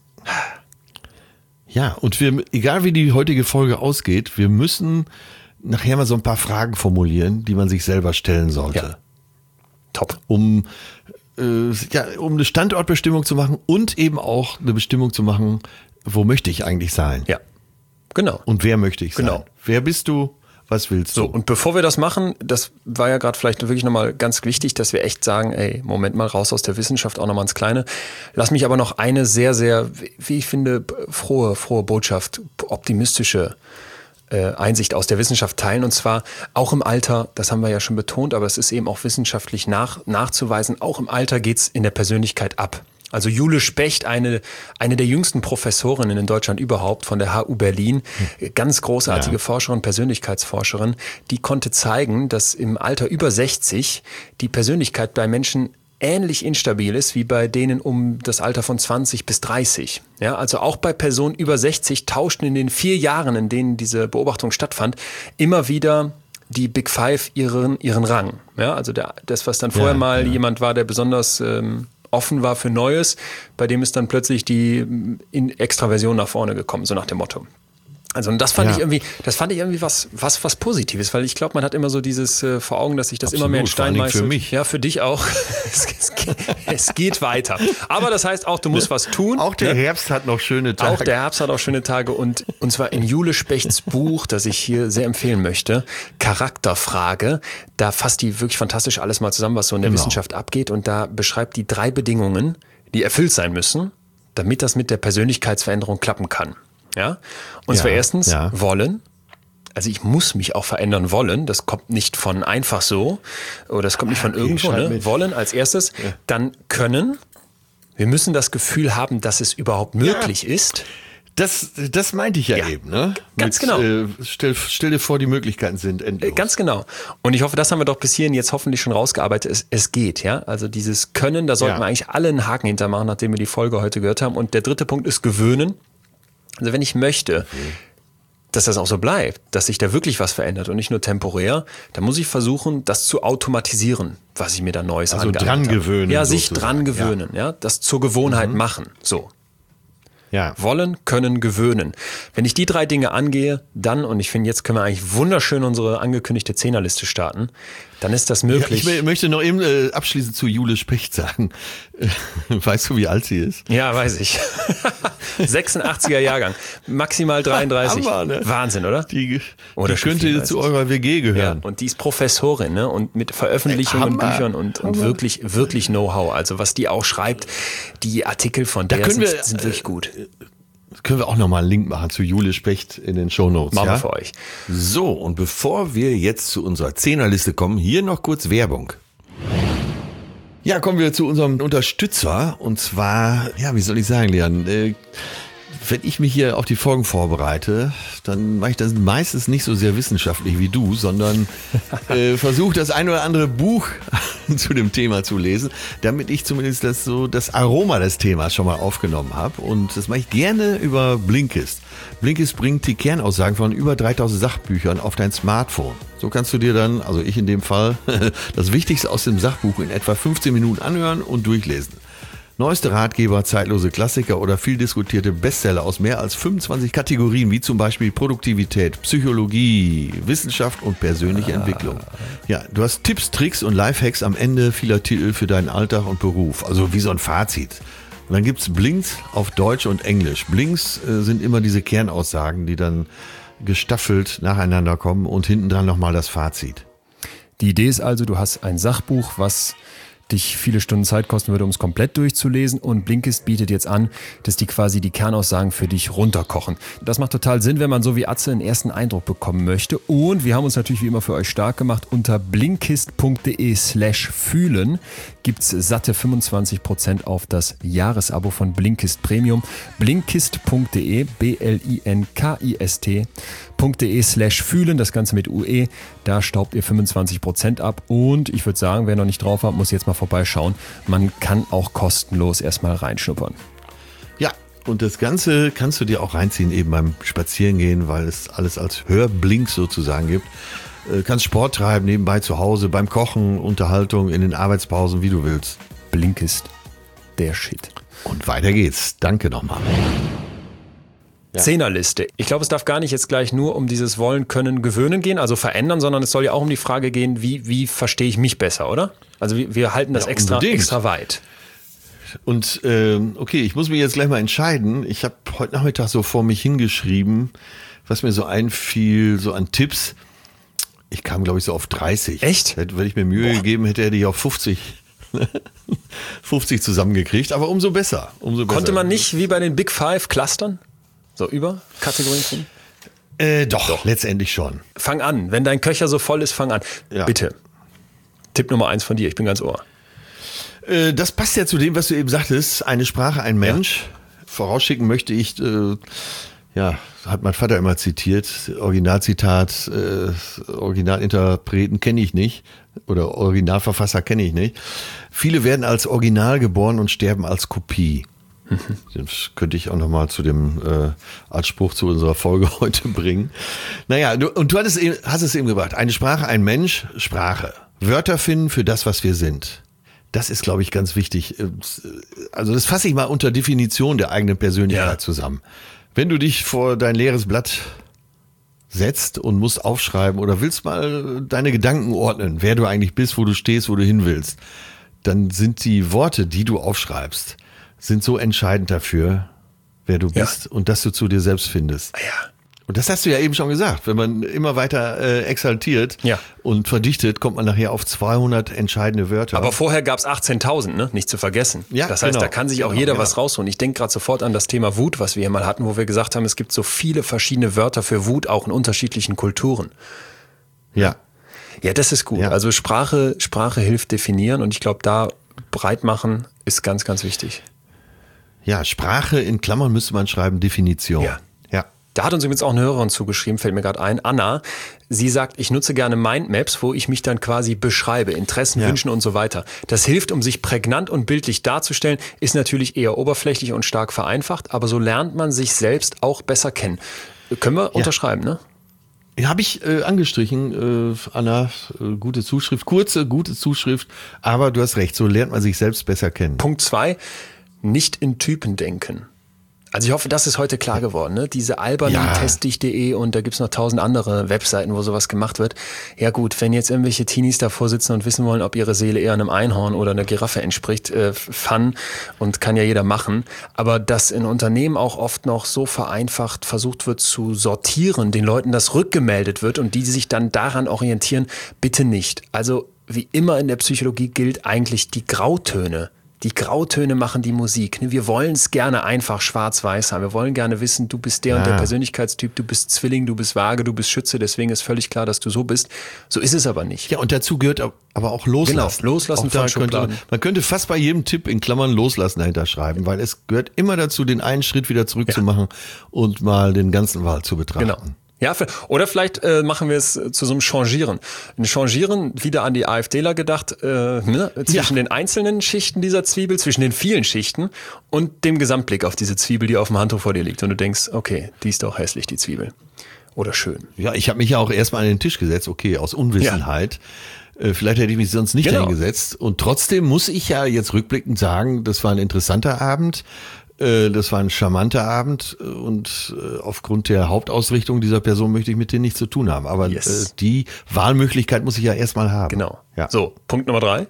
Ja, und wir, egal wie die heutige Folge ausgeht, wir müssen nachher mal so ein paar Fragen formulieren, die man sich selber stellen sollte. Ja. Top. Um, äh, ja, um eine Standortbestimmung zu machen und eben auch eine Bestimmung zu machen, wo möchte ich eigentlich sein? Ja, genau. Und wer möchte ich sein? Genau. Wer bist du? Was willst du? So, und bevor wir das machen, das war ja gerade vielleicht wirklich nochmal ganz wichtig, dass wir echt sagen, ey, Moment mal, raus aus der Wissenschaft, auch nochmal ins Kleine. Lass mich aber noch eine sehr, sehr, wie ich finde, frohe, frohe Botschaft, optimistische äh, Einsicht aus der Wissenschaft teilen. Und zwar auch im Alter, das haben wir ja schon betont, aber es ist eben auch wissenschaftlich nach, nachzuweisen, auch im Alter geht's in der Persönlichkeit ab. Also Jule Specht, eine, eine der jüngsten Professorinnen in Deutschland überhaupt von der H U Berlin, ganz großartige ja. Forscherin, Persönlichkeitsforscherin, die konnte zeigen, dass im Alter über sechzig die Persönlichkeit bei Menschen ähnlich instabil ist wie bei denen um das Alter von zwanzig bis dreißig. Ja, also auch bei Personen über sechzig tauschten in den vier Jahren, in denen diese Beobachtung stattfand, immer wieder die Big Five ihren, ihren Rang. Ja, also der, das, was dann vorher ja, mal ja. jemand war, der besonders ähm, offen war für Neues, bei dem ist dann plötzlich die in Extraversion nach vorne gekommen, so nach dem Motto. Also und das fand ja. ich irgendwie, das fand ich irgendwie was, was, was Positives, weil ich glaube, man hat immer so dieses äh, vor Augen, dass sich das Absolut, immer mehr in Stein meißelt. Für mich. Ja, für dich auch. es, es, es geht weiter. Aber das heißt auch, du musst was tun. Auch der ne? Herbst hat noch schöne Tage. Auch der Herbst hat auch schöne Tage und, und zwar in Jule Spechts Buch, das ich hier sehr empfehlen möchte, Charakterfrage. Da fasst die wirklich fantastisch alles mal zusammen, was so in der genau. Wissenschaft abgeht und da beschreibt die drei Bedingungen, die erfüllt sein müssen, damit das mit der Persönlichkeitsveränderung klappen kann. Ja, und ja, zwar erstens ja. wollen. Also ich muss mich auch verändern wollen. Das kommt nicht von einfach so oder das kommt nicht von okay, irgendwo. Ne? Wollen als erstes. Ja. Dann können. Wir müssen das Gefühl haben, dass es überhaupt möglich ja. ist. Das, das meinte ich ja, ja eben. Ne? Ganz Mit, genau. Äh, stell, stell dir vor, die Möglichkeiten sind endlos. Ganz genau. Und ich hoffe, das haben wir doch bis hierhin jetzt hoffentlich schon rausgearbeitet. Es, es geht, ja. Also dieses Können, da sollten ja. wir eigentlich alle einen Haken hintermachen, nachdem wir die Folge heute gehört haben. Und der dritte Punkt ist gewöhnen. Also wenn ich möchte, dass das auch so bleibt, dass sich da wirklich was verändert und nicht nur temporär, dann muss ich versuchen, das zu automatisieren, was ich mir da Neues also angeeignet habe. Also dran gewöhnen. Ja, sich dran gewöhnen, ja. ja, das zur Gewohnheit mhm. machen, so. Ja. Wollen, können, gewöhnen. Wenn ich die drei Dinge angehe, dann, und ich finde, jetzt können wir eigentlich wunderschön unsere angekündigte Zehnerliste starten, dann ist das möglich. Ja, ich möchte noch eben äh, abschließend zu Jule Specht sagen. Weißt du, wie alt sie ist? Ja, weiß ich. sechsundachtziger Jahrgang. Maximal dreiunddreißig. Hammer, ne? Wahnsinn, oder? Die, oder die könnte zu eurer W G gehören. Ja, und die ist Professorin, ne? Und mit Veröffentlichungen, Hammer. Büchern und, und wirklich, wirklich Know-how. Also was die auch schreibt, die Artikel von da der sind, wir, sind wirklich gut. Können wir auch nochmal einen Link machen zu Jule Specht in den Shownotes. Machen ja? wir für euch. So, und bevor wir jetzt zu unserer Zehnerliste kommen, hier noch kurz Werbung. Ja, kommen wir zu unserem Unterstützer. Und zwar, ja, wie soll ich sagen, Leon, äh, wenn ich mich hier auf die Folgen vorbereite, dann mache ich das meistens nicht so sehr wissenschaftlich wie du, sondern äh, versuche das ein oder andere Buch zu dem Thema zu lesen, damit ich zumindest das so das Aroma des Themas schon mal aufgenommen habe. Und das mache ich gerne über Blinkist. Blinkist bringt die Kernaussagen von über dreitausend Sachbüchern auf dein Smartphone. So kannst du dir dann, also ich in dem Fall, das Wichtigste aus dem Sachbuch in etwa fünfzehn Minuten anhören und durchlesen. Neueste Ratgeber, zeitlose Klassiker oder viel diskutierte Bestseller aus mehr als fünfundzwanzig Kategorien, wie zum Beispiel Produktivität, Psychologie, Wissenschaft und persönliche ah. Entwicklung. Ja, du hast Tipps, Tricks und Lifehacks am Ende vieler Titel für deinen Alltag und Beruf. Also wie so ein Fazit. Und dann gibt's Blinks auf Deutsch und Englisch. Blinks äh, sind immer diese Kernaussagen, die dann gestaffelt nacheinander kommen und hinten dran nochmal das Fazit. Die Idee ist also, du hast ein Sachbuch, was dich viele Stunden Zeit kosten würde, um es komplett durchzulesen, und Blinkist bietet jetzt an, dass die quasi die Kernaussagen für dich runterkochen. Das macht total Sinn, wenn man so wie Atze einen ersten Eindruck bekommen möchte, und wir haben uns natürlich wie immer für euch stark gemacht. Unter blinkist.de slash fühlen gibt's satte fünfundzwanzig Prozent auf das Jahresabo von Blinkist Premium. Blinkist.de, B L I N K I S T .de slash fühlen, das Ganze mit U E, da staubt ihr fünfundzwanzig Prozent ab, und ich würde sagen, wer noch nicht drauf hat, muss jetzt mal vorbeischauen. Man kann auch kostenlos erstmal reinschnuppern. Ja, und das Ganze kannst du dir auch reinziehen, eben beim Spazierengehen, weil es alles als Hörblink sozusagen gibt. Du kannst Sport treiben, nebenbei zu Hause, beim Kochen, Unterhaltung, in den Arbeitspausen, wie du willst. Blinkist, der Shit. Und weiter geht's. Danke nochmal. Ja. Zehnerliste. Ich glaube, es darf gar nicht jetzt gleich nur um dieses Wollen, Können, Gewöhnen gehen, also verändern, sondern es soll ja auch um die Frage gehen, wie, wie verstehe ich mich besser, oder? Also wir, wir halten das ja, extra, extra weit. Und ähm, okay, ich muss mich jetzt gleich mal entscheiden. Ich habe heute Nachmittag so vor mich hingeschrieben, was mir so einfiel, so an Tipps. Ich kam, glaube ich, so auf dreißig. Echt? Wenn ich mir Mühe Boah. gegeben hätte, hätte ich auf fünfzig, fünfzig zusammengekriegt, aber umso besser. Umso besser. Konnte man nicht wie bei den Big Five clustern? So über Kategorien drin? Äh, doch, doch, letztendlich schon. Fang an. Wenn dein Köcher so voll ist, fang an. Ja. Bitte. Tipp Nummer eins von dir. Ich bin ganz ohr. Äh, das passt ja zu dem, was du eben sagtest. Eine Sprache, ein Mensch. Ja. Vorausschicken möchte ich, äh, ja, hat mein Vater immer zitiert. Originalzitat, äh, Originalinterpreten kenne ich nicht. Oder Originalverfasser kenne ich nicht. Viele werden als Original geboren und sterben als Kopie. Das könnte ich auch nochmal zu dem äh, als Spruch zu unserer Folge heute bringen. Naja, du, und du hattest eben, hast es eben gebracht. Eine Sprache, ein Mensch, Sprache. Wörter finden für das, was wir sind. Das ist, glaube ich, ganz wichtig. Also das fasse ich mal unter Definition der eigenen Persönlichkeit ja. zusammen. Wenn du dich vor dein leeres Blatt setzt und musst aufschreiben oder willst mal deine Gedanken ordnen, wer du eigentlich bist, wo du stehst, wo du hin willst, dann sind die Worte, die du aufschreibst, sind so entscheidend dafür, wer du bist ja. und dass du zu dir selbst findest. Ja. Und das hast du ja eben schon gesagt. Wenn man immer weiter äh, exaltiert ja. und verdichtet, kommt man nachher auf zweihundert entscheidende Wörter. Aber vorher gab es achtzehntausend, ne? Nicht zu vergessen. Ja, das heißt, genau. da kann sich auch genau, jeder genau. was rausholen. Ich denke gerade sofort an das Thema Wut, was wir hier mal hatten, wo wir gesagt haben, es gibt so viele verschiedene Wörter für Wut, auch in unterschiedlichen Kulturen. Ja. Ja, das ist gut. Ja. Also Sprache, Sprache hilft definieren, und ich glaube, da breit machen ist ganz, ganz wichtig. Ja, Sprache in Klammern müsste man schreiben, Definition. Ja. ja. Da hat uns übrigens auch eine Hörerin zugeschrieben, fällt mir gerade ein, Anna. Sie sagt, ich nutze gerne Mindmaps, wo ich mich dann quasi beschreibe, Interessen, ja. Wünschen und so weiter. Das hilft, um sich prägnant und bildlich darzustellen, ist natürlich eher oberflächlich und stark vereinfacht, aber so lernt man sich selbst auch besser kennen. Können wir ja. unterschreiben, ne? Habe ich äh, angestrichen, äh, Anna, äh, gute Zuschrift, kurze, gute Zuschrift, aber du hast recht, so lernt man sich selbst besser kennen. Punkt zwei. Nicht in Typen denken. Also ich hoffe, das ist heute klar geworden. Ne? Diese albernen ja. testdich punkt de, und da gibt's noch tausend andere Webseiten, wo sowas gemacht wird. Ja gut, wenn jetzt irgendwelche Teenies davor sitzen und wissen wollen, ob ihre Seele eher einem Einhorn oder einer Giraffe entspricht, äh, Fun, und kann ja jeder machen. Aber dass in Unternehmen auch oft noch so vereinfacht versucht wird zu sortieren, den Leuten das rückgemeldet wird und die sich dann daran orientieren, bitte nicht. Also wie immer in der Psychologie gilt eigentlich die Grautöne. Die Grautöne machen die Musik. Wir wollen es gerne einfach schwarz-weiß haben. Wir wollen gerne wissen, du bist der ja. und der Persönlichkeitstyp, du bist Zwilling, du bist Waage, du bist Schütze, deswegen ist völlig klar, dass du so bist. So ist es aber nicht. Ja, und dazu gehört aber auch Loslassen. Genau, Loslassen von Schubladen. Könnte, man könnte fast bei jedem Tipp in Klammern Loslassen dahinter schreiben, weil es gehört immer dazu, den einen Schritt wieder zurückzumachen ja. und mal den ganzen Wald zu betrachten. Genau. Ja, oder vielleicht äh, machen wir es zu so einem Changieren. Ein Changieren, wieder an die AfDler gedacht, äh, ne? zwischen ja. den einzelnen Schichten dieser Zwiebel, zwischen den vielen Schichten und dem Gesamtblick auf diese Zwiebel, die auf dem Handtuch vor dir liegt. Und du denkst, okay, die ist doch hässlich, die Zwiebel. Oder schön. Ja, ich habe mich ja auch erstmal an den Tisch gesetzt, okay, aus Unwissenheit. Ja. Äh, vielleicht hätte ich mich sonst nicht genau. hingesetzt. Und trotzdem muss ich ja jetzt rückblickend sagen, das war ein interessanter Abend. Das war ein charmanter Abend und aufgrund der Hauptausrichtung dieser Person möchte ich mit denen nichts zu tun haben. Aber yes. die Wahlmöglichkeit muss ich ja erstmal haben. Genau. Ja. So, Punkt Nummer drei.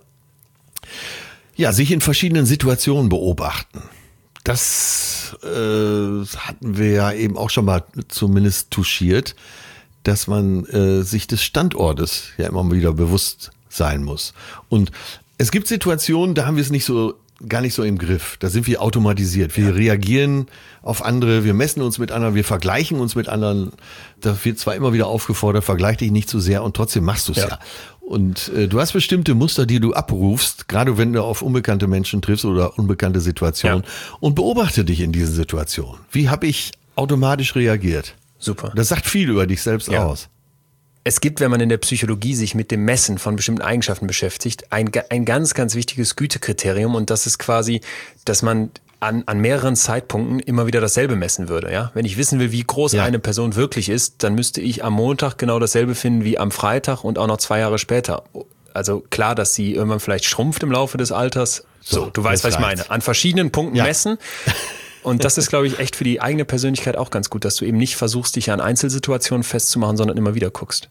Ja, sich in verschiedenen Situationen beobachten. Das äh, hatten wir ja eben auch schon mal zumindest touchiert, dass man äh, sich des Standortes ja immer wieder bewusst sein muss. Und es gibt Situationen, da haben wir es nicht so gar nicht so im Griff. Da sind wir automatisiert. Wir ja. reagieren auf andere, wir messen uns mit anderen, wir vergleichen uns mit anderen. Da wird zwar immer wieder aufgefordert, vergleich dich nicht zu sehr und trotzdem machst du es ja. ja. Und äh, du hast bestimmte Muster, die du abrufst, gerade wenn du auf unbekannte Menschen triffst oder unbekannte Situationen ja. und beobachte dich in diesen Situationen. Wie habe ich automatisch reagiert? Super. Das sagt viel über dich selbst ja. aus. Es gibt, wenn man in der Psychologie sich mit dem Messen von bestimmten Eigenschaften beschäftigt, ein, ein ganz, ganz wichtiges Gütekriterium und das ist quasi, dass man an, an mehreren Zeitpunkten immer wieder dasselbe messen würde. Ja? Wenn ich wissen will, wie groß ja. eine Person wirklich ist, dann müsste ich am Montag genau dasselbe finden wie am Freitag und auch noch zwei Jahre später. Also klar, dass sie irgendwann vielleicht schrumpft im Laufe des Alters. So, so du weißt, was ich meine. An verschiedenen Punkten ja. messen. Und das ist, glaube ich, echt für die eigene Persönlichkeit auch ganz gut, dass du eben nicht versuchst, dich an Einzelsituationen festzumachen, sondern immer wieder guckst.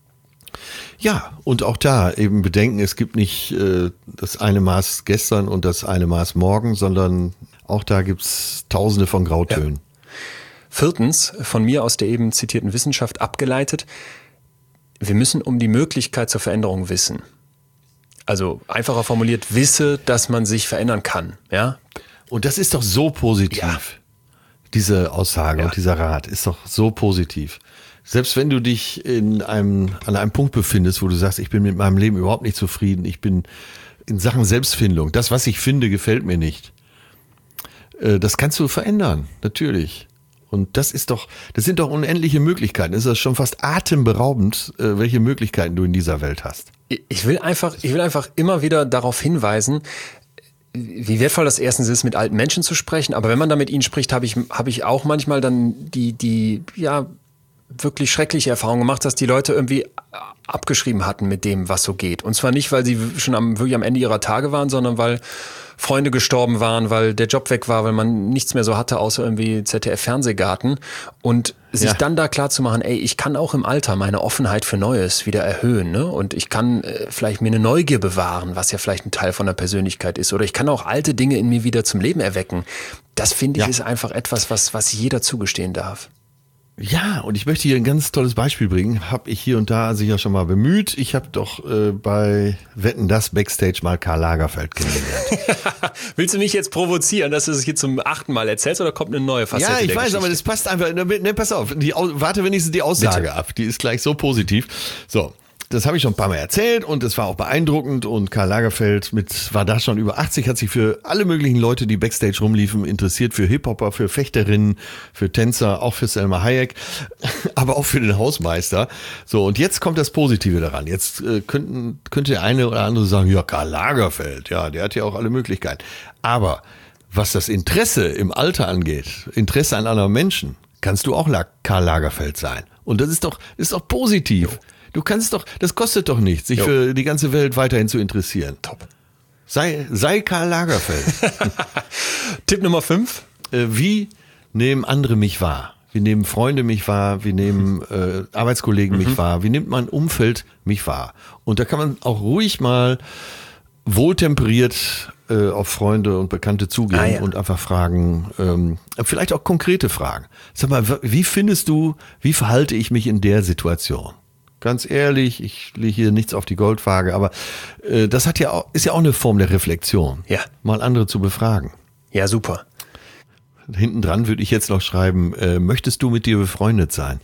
Ja, und auch da eben bedenken, es gibt nicht äh, das eine Maß gestern und das eine Maß morgen, sondern auch da gibt's tausende von Grautönen. Ja. Viertens, von mir aus der eben zitierten Wissenschaft abgeleitet, wir müssen um die Möglichkeit zur Veränderung wissen. Also einfacher formuliert, wisse, dass man sich verändern kann, ja. Und das ist doch so positiv. Ja. Diese Aussage ja. und dieser Rat ist doch so positiv. Selbst wenn du dich in einem, an einem Punkt befindest, wo du sagst, ich bin mit meinem Leben überhaupt nicht zufrieden, ich bin in Sachen Selbstfindung, das, was ich finde, gefällt mir nicht. Das kannst du verändern, natürlich. Und das ist doch, das sind doch unendliche Möglichkeiten. Es ist schon fast atemberaubend, welche Möglichkeiten du in dieser Welt hast. Ich will einfach, ich will einfach immer wieder darauf hinweisen, wie wertvoll das erstens ist, mit alten Menschen zu sprechen. Aber wenn man da mit ihnen spricht, habe ich, habe ich auch manchmal dann die, die, ja, wirklich schreckliche Erfahrung gemacht, dass die Leute irgendwie abgeschrieben hatten mit dem, was so geht. Und zwar nicht, weil sie schon am, wirklich am Ende ihrer Tage waren, sondern weil Freunde gestorben waren, weil der Job weg war, weil man nichts mehr so hatte, außer irgendwie Z D F-Fernsehgarten. Und sich ja. dann da klar zu machen, ey, ich kann auch im Alter meine Offenheit für Neues wieder erhöhen, ne? Und ich kann äh, vielleicht mir eine Neugier bewahren, was ja vielleicht ein Teil von der Persönlichkeit ist. Oder ich kann auch alte Dinge in mir wieder zum Leben erwecken. Das finde ich ja. ist einfach etwas, was, was jeder zugestehen darf. Ja, und ich möchte hier ein ganz tolles Beispiel bringen. Habe ich hier und da sicher schon mal bemüht. Ich habe doch äh, bei Wetten, das Backstage mal Karl Lagerfeld kennengelernt. Willst du mich jetzt provozieren, dass du es hier zum achten Mal erzählst oder kommt eine neue Facette? Ja, ich der weiß, Geschichte? Aber das passt einfach. Ne, pass auf, die, warte wenigstens die Aussage Bitte. ab. Die ist gleich so positiv. So. Das habe ich schon ein paar Mal erzählt und es war auch beeindruckend und Karl Lagerfeld mit, war da schon über achtzig, hat sich für alle möglichen Leute, die Backstage rumliefen, interessiert, für Hip-Hopper, für Fechterinnen, für Tänzer, auch für Selma Hayek, aber auch für den Hausmeister. So, und jetzt kommt das Positive daran. Jetzt äh, könnten, könnte der eine oder andere sagen, ja, Karl Lagerfeld, ja, der hat ja auch alle Möglichkeiten. Aber was das Interesse im Alter angeht, Interesse an anderen Menschen, kannst du auch Karl Lagerfeld sein. Und das ist doch, ist doch positiv. Jo. Du kannst doch, das kostet doch nichts, sich jo. für die ganze Welt weiterhin zu interessieren. Top. Sei, sei Karl Lagerfeld. Tipp Nummer fünf. Äh, wie nehmen andere mich wahr? Wie nehmen Freunde mich wahr? Wie nehmen äh, Arbeitskollegen mhm. mich wahr? Wie nimmt mein Umfeld mich wahr? Und da kann man auch ruhig mal wohltemperiert äh, auf Freunde und Bekannte zugehen ah, ja. und einfach fragen, ähm, vielleicht auch konkrete Fragen. Sag mal, wie findest du, wie verhalte ich mich in der Situation? Ganz ehrlich, ich lege hier nichts auf die Goldwaage, aber äh, das hat ja auch, ist ja auch eine Form der Reflexion. Ja. Mal andere zu befragen. Ja, super. Hinten dran würde ich jetzt noch schreiben, äh, möchtest du mit dir befreundet sein?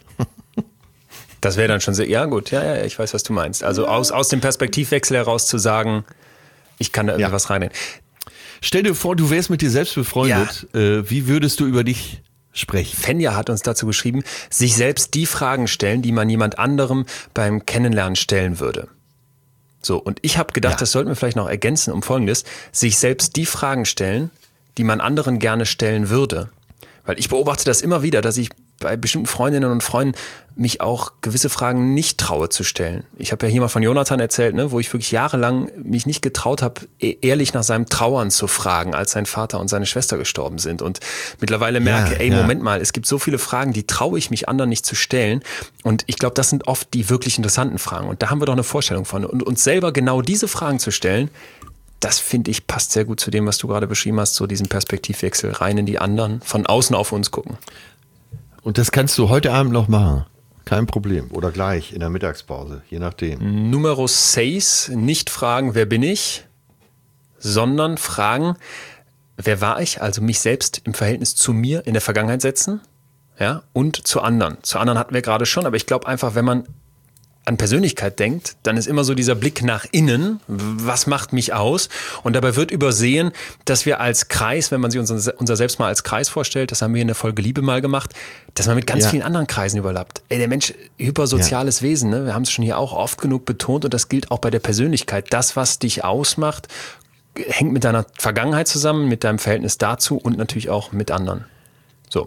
Das wäre dann schon sehr, ja gut, ja, ja, ich weiß, was du meinst. Also aus, aus dem Perspektivwechsel heraus zu sagen, ich kann da irgendwas ja. reinnehmen. Stell dir vor, du wärst mit dir selbst befreundet. Ja. Äh, wie würdest du über dich sprechen. Fenja hat uns dazu geschrieben, sich selbst die Fragen stellen, die man jemand anderem beim Kennenlernen stellen würde. So, und ich habe gedacht, ja. das sollten wir vielleicht noch ergänzen um Folgendes, sich selbst die Fragen stellen, die man anderen gerne stellen würde. Weil ich beobachte das immer wieder, dass ich bei bestimmten Freundinnen und Freunden mich auch gewisse Fragen nicht traue zu stellen. Ich habe ja hier mal von Jonathan erzählt, ne, wo ich wirklich jahrelang mich nicht getraut habe, ehrlich nach seinem Trauern zu fragen, als sein Vater und seine Schwester gestorben sind. Und mittlerweile merke, ja, ey, ja. Moment mal, es gibt so viele Fragen, die traue ich mich anderen nicht zu stellen. Und ich glaube, das sind oft die wirklich interessanten Fragen. Und da haben wir doch eine Vorstellung von. Und uns selber genau diese Fragen zu stellen, das finde ich passt sehr gut zu dem, was du gerade beschrieben hast, so diesen Perspektivwechsel rein in die anderen, von außen auf uns gucken. Und das kannst du heute Abend noch machen. Kein Problem. Oder gleich in der Mittagspause, je nachdem. Numero seis, nicht fragen, wer bin ich, sondern fragen, wer war ich, also mich selbst im Verhältnis zu mir in der Vergangenheit setzen, ja, und zu anderen. Zu anderen hatten wir gerade schon, aber ich glaube einfach, wenn man an Persönlichkeit denkt, dann ist immer so dieser Blick nach innen, was macht mich aus? Und dabei wird übersehen, dass wir als Kreis, wenn man sich unser, unser selbst mal als Kreis vorstellt, das haben wir in der Folge Liebe mal gemacht, dass man mit ganz ja. vielen anderen Kreisen überlappt. Ey, der Mensch, hypersoziales ja. Wesen, ne? Wir haben es schon hier auch oft genug betont und das gilt auch bei der Persönlichkeit. Das, was dich ausmacht, hängt mit deiner Vergangenheit zusammen, mit deinem Verhältnis dazu und natürlich auch mit anderen. So.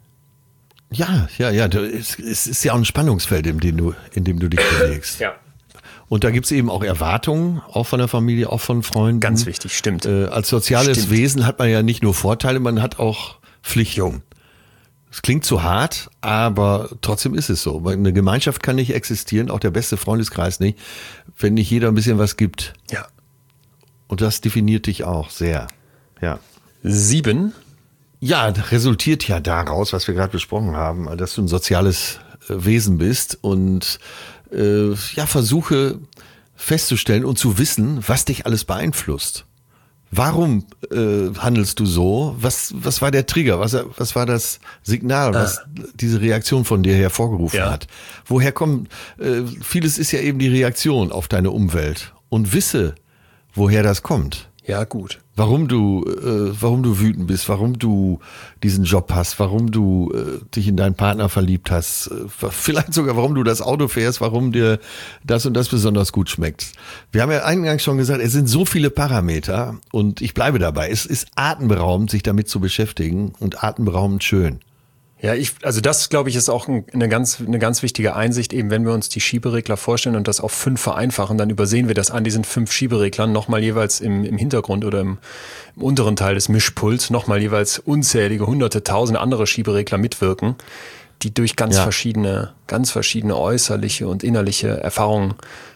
Ja, ja, ja. Es ist ja auch ein Spannungsfeld, in dem du, in dem du dich bewegst. Ja. Und da gibt es eben auch Erwartungen, auch von der Familie, auch von Freunden. Ganz wichtig, stimmt. Äh, als soziales stimmt. Wesen hat man ja nicht nur Vorteile, man hat auch Pflichten. Es klingt zu hart, aber trotzdem ist es so. Eine Gemeinschaft kann nicht existieren, auch der beste Freundeskreis nicht, wenn nicht jeder ein bisschen was gibt. Ja. Und das definiert dich auch sehr. Ja. Sieben. Ja, resultiert ja daraus, was wir gerade besprochen haben, dass du ein soziales Wesen bist und äh, ja, versuche festzustellen und zu wissen, was dich alles beeinflusst. Warum äh, handelst du so? Was, was war der Trigger? Was, was war das Signal, was ah. diese Reaktion von dir hervorgerufen ja. hat? Woher kommt, äh, vieles ist ja eben die Reaktion auf deine Umwelt und wisse, woher das kommt. Ja, gut. Warum du, äh, warum du wütend bist, warum du diesen Job hast, warum du äh, dich in deinen Partner verliebt hast, äh, vielleicht sogar warum du das Auto fährst, warum dir das und das besonders gut schmeckt. Wir haben ja eingangs schon gesagt, es sind so viele Parameter und ich bleibe dabei. Es ist atemberaubend, sich damit zu beschäftigen und atemberaubend schön. Ja, ich, also das, glaube ich, ist auch eine ganz, eine ganz wichtige Einsicht, eben wenn wir uns die Schieberegler vorstellen und das auf fünf vereinfachen, dann übersehen wir, dass an diesen fünf Schiebereglern nochmal jeweils im, im Hintergrund oder im, im unteren Teil des Mischpuls nochmal jeweils unzählige, hunderte, tausende andere Schieberegler mitwirken, die durch ganz ja. verschiedene, ganz verschiedene äußerliche und innerliche Erfahrungen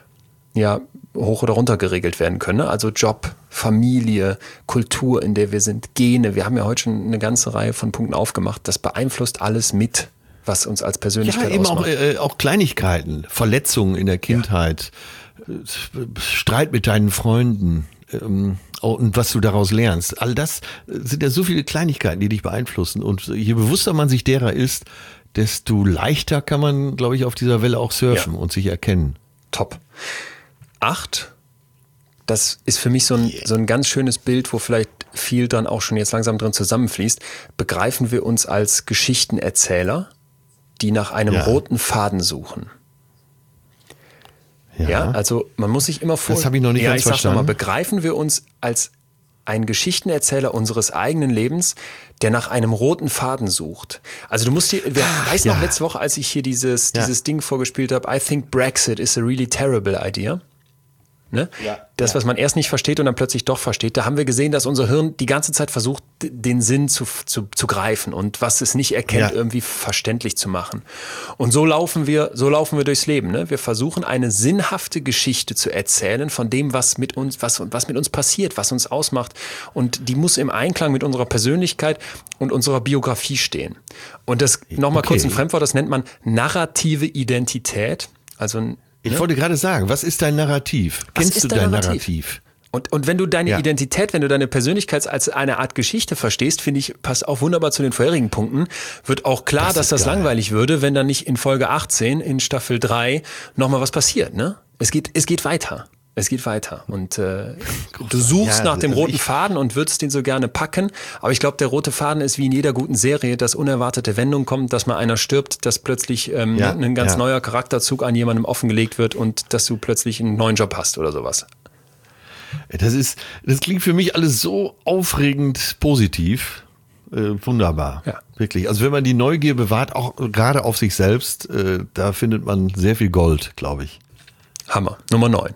ja hoch oder runter geregelt werden können. Also Job, Familie, Kultur, in der wir sind, Gene. Wir haben ja heute schon eine ganze Reihe von Punkten aufgemacht. Das beeinflusst alles mit, was uns als Persönlichkeit ja, eben ausmacht. Auch, äh, auch Kleinigkeiten, Verletzungen in der Kindheit, ja. Streit mit deinen Freunden ähm, und was du daraus lernst. All das sind ja so viele Kleinigkeiten, die dich beeinflussen. Und je bewusster man sich derer ist, desto leichter kann man, glaube ich, auf dieser Welle auch surfen ja. und sich erkennen. Top. Acht, das ist für mich so ein, so ein ganz schönes Bild, wo vielleicht viel dann auch schon jetzt langsam drin zusammenfließt. Begreifen wir uns als Geschichtenerzähler, die nach einem ja. roten Faden suchen. Ja. ja, also man muss sich immer vor. Das habe ich noch nicht ja, ganz ich sag's verstanden. Noch mal, begreifen wir uns als ein Geschichtenerzähler unseres eigenen Lebens, der nach einem roten Faden sucht. Also du musst dir, wer Ach, weiß ja. noch letzte Woche, als ich hier dieses, ja. dieses Ding vorgespielt habe, I think Brexit is a really terrible idea. Ne? Ja, das, was man erst nicht versteht und dann plötzlich doch versteht, da haben wir gesehen, dass unser Hirn die ganze Zeit versucht, den Sinn zu, zu, zu greifen und was es nicht erkennt, ja. irgendwie verständlich zu machen. Und so laufen wir, so laufen wir durchs Leben. Ne? Wir versuchen, eine sinnhafte Geschichte zu erzählen von dem, was mit uns, was, was mit uns passiert, was uns ausmacht. Und die muss im Einklang mit unserer Persönlichkeit und unserer Biografie stehen. Und das, nochmal okay. kurz ein Fremdwort, das nennt man narrative Identität. Also Ich wollte gerade sagen, was ist dein Narrativ? Was Kennst du dein Narrativ? Narrativ? Und, und wenn du deine ja. Identität, wenn du deine Persönlichkeit als eine Art Geschichte verstehst, finde ich, passt auch wunderbar zu den vorherigen Punkten, wird auch klar, das dass das geil. langweilig würde, wenn dann nicht in Folge achtzehn, in Staffel drei, nochmal was passiert. Ne? Es geht, es geht weiter. Es geht weiter und äh, du suchst ja, nach dem roten Faden und würdest den so gerne packen, aber ich glaube, der rote Faden ist wie in jeder guten Serie, dass unerwartete Wendung kommt, dass mal einer stirbt, dass plötzlich ähm, ja, ein ganz ja. neuer Charakterzug an jemandem offengelegt wird und dass du plötzlich einen neuen Job hast oder sowas. Das ist, das klingt für mich alles so aufregend positiv. Äh, wunderbar. Ja. Wirklich. Also wenn man die Neugier bewahrt, auch gerade auf sich selbst, äh, da findet man sehr viel Gold, glaube ich. Hammer. Nummer neun.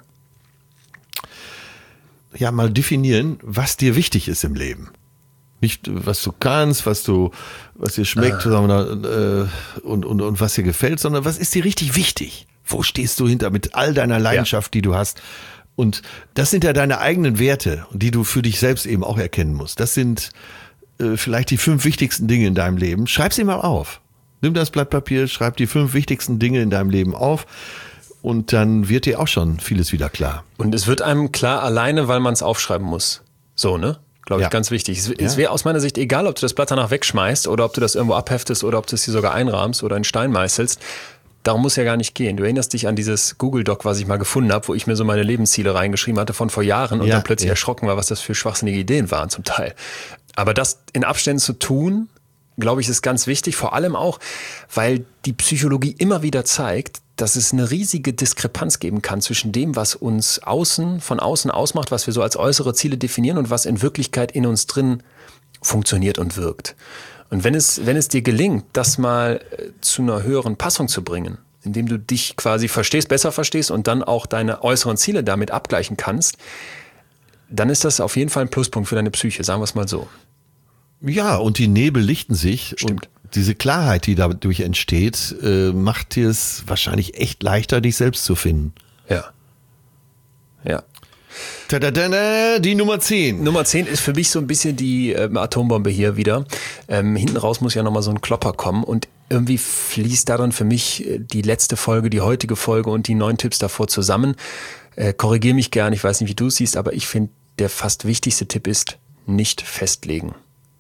Ja, mal definieren, was dir wichtig ist im Leben. Nicht, was du kannst, was du, was dir schmeckt, ah. sondern, äh, und, und, und was dir gefällt, sondern was ist dir richtig wichtig? Wo stehst du hinter mit all deiner Leidenschaft, ja. die du hast? Und das sind ja deine eigenen Werte, die du für dich selbst eben auch erkennen musst. Das sind äh, vielleicht die fünf wichtigsten Dinge in deinem Leben. Schreib sie mal auf. Nimm das Blatt Papier, schreib die fünf wichtigsten Dinge in deinem Leben auf. Und dann wird dir auch schon vieles wieder klar. Und es wird einem klar alleine, weil man es aufschreiben muss. So, ne? Glaube ich, ja. ganz wichtig. Es, ja. es wäre aus meiner Sicht egal, ob du das Blatt danach wegschmeißt oder ob du das irgendwo abheftest oder ob du es hier sogar einrahmst oder in Stein meißelst. Darum muss ja gar nicht gehen. Du erinnerst dich an dieses Google-Doc, was ich mal gefunden habe, wo ich mir so meine Lebensziele reingeschrieben hatte von vor Jahren und ja, dann plötzlich ja. erschrocken war, was das für schwachsinnige Ideen waren zum Teil. Aber das in Abständen zu tun, glaube ich, ist ganz wichtig. Vor allem auch, weil die Psychologie immer wieder zeigt, dass es eine riesige Diskrepanz geben kann zwischen dem, was uns außen, von außen ausmacht, was wir so als äußere Ziele definieren und was in Wirklichkeit in uns drin funktioniert und wirkt. Und wenn es, wenn es dir gelingt, das mal zu einer höheren Passung zu bringen, indem du dich quasi verstehst, besser verstehst und dann auch deine äußeren Ziele damit abgleichen kannst, dann ist das auf jeden Fall ein Pluspunkt für deine Psyche, sagen wir es mal so. Ja, und die Nebel lichten sich. Stimmt. Und diese Klarheit, die dadurch entsteht, äh, macht dir es wahrscheinlich echt leichter, dich selbst zu finden. Ja. Ja. Tadadada, die Nummer zehn. Nummer zehn ist für mich so ein bisschen die ähm, Atombombe hier wieder. Ähm, hinten raus muss ja nochmal so ein Klopper kommen und irgendwie fließt daran für mich die letzte Folge, die heutige Folge und die neun Tipps davor zusammen. Äh, korrigiere mich gern, ich weiß nicht, wie du es siehst, aber ich finde, der fast wichtigste Tipp ist, nicht festlegen.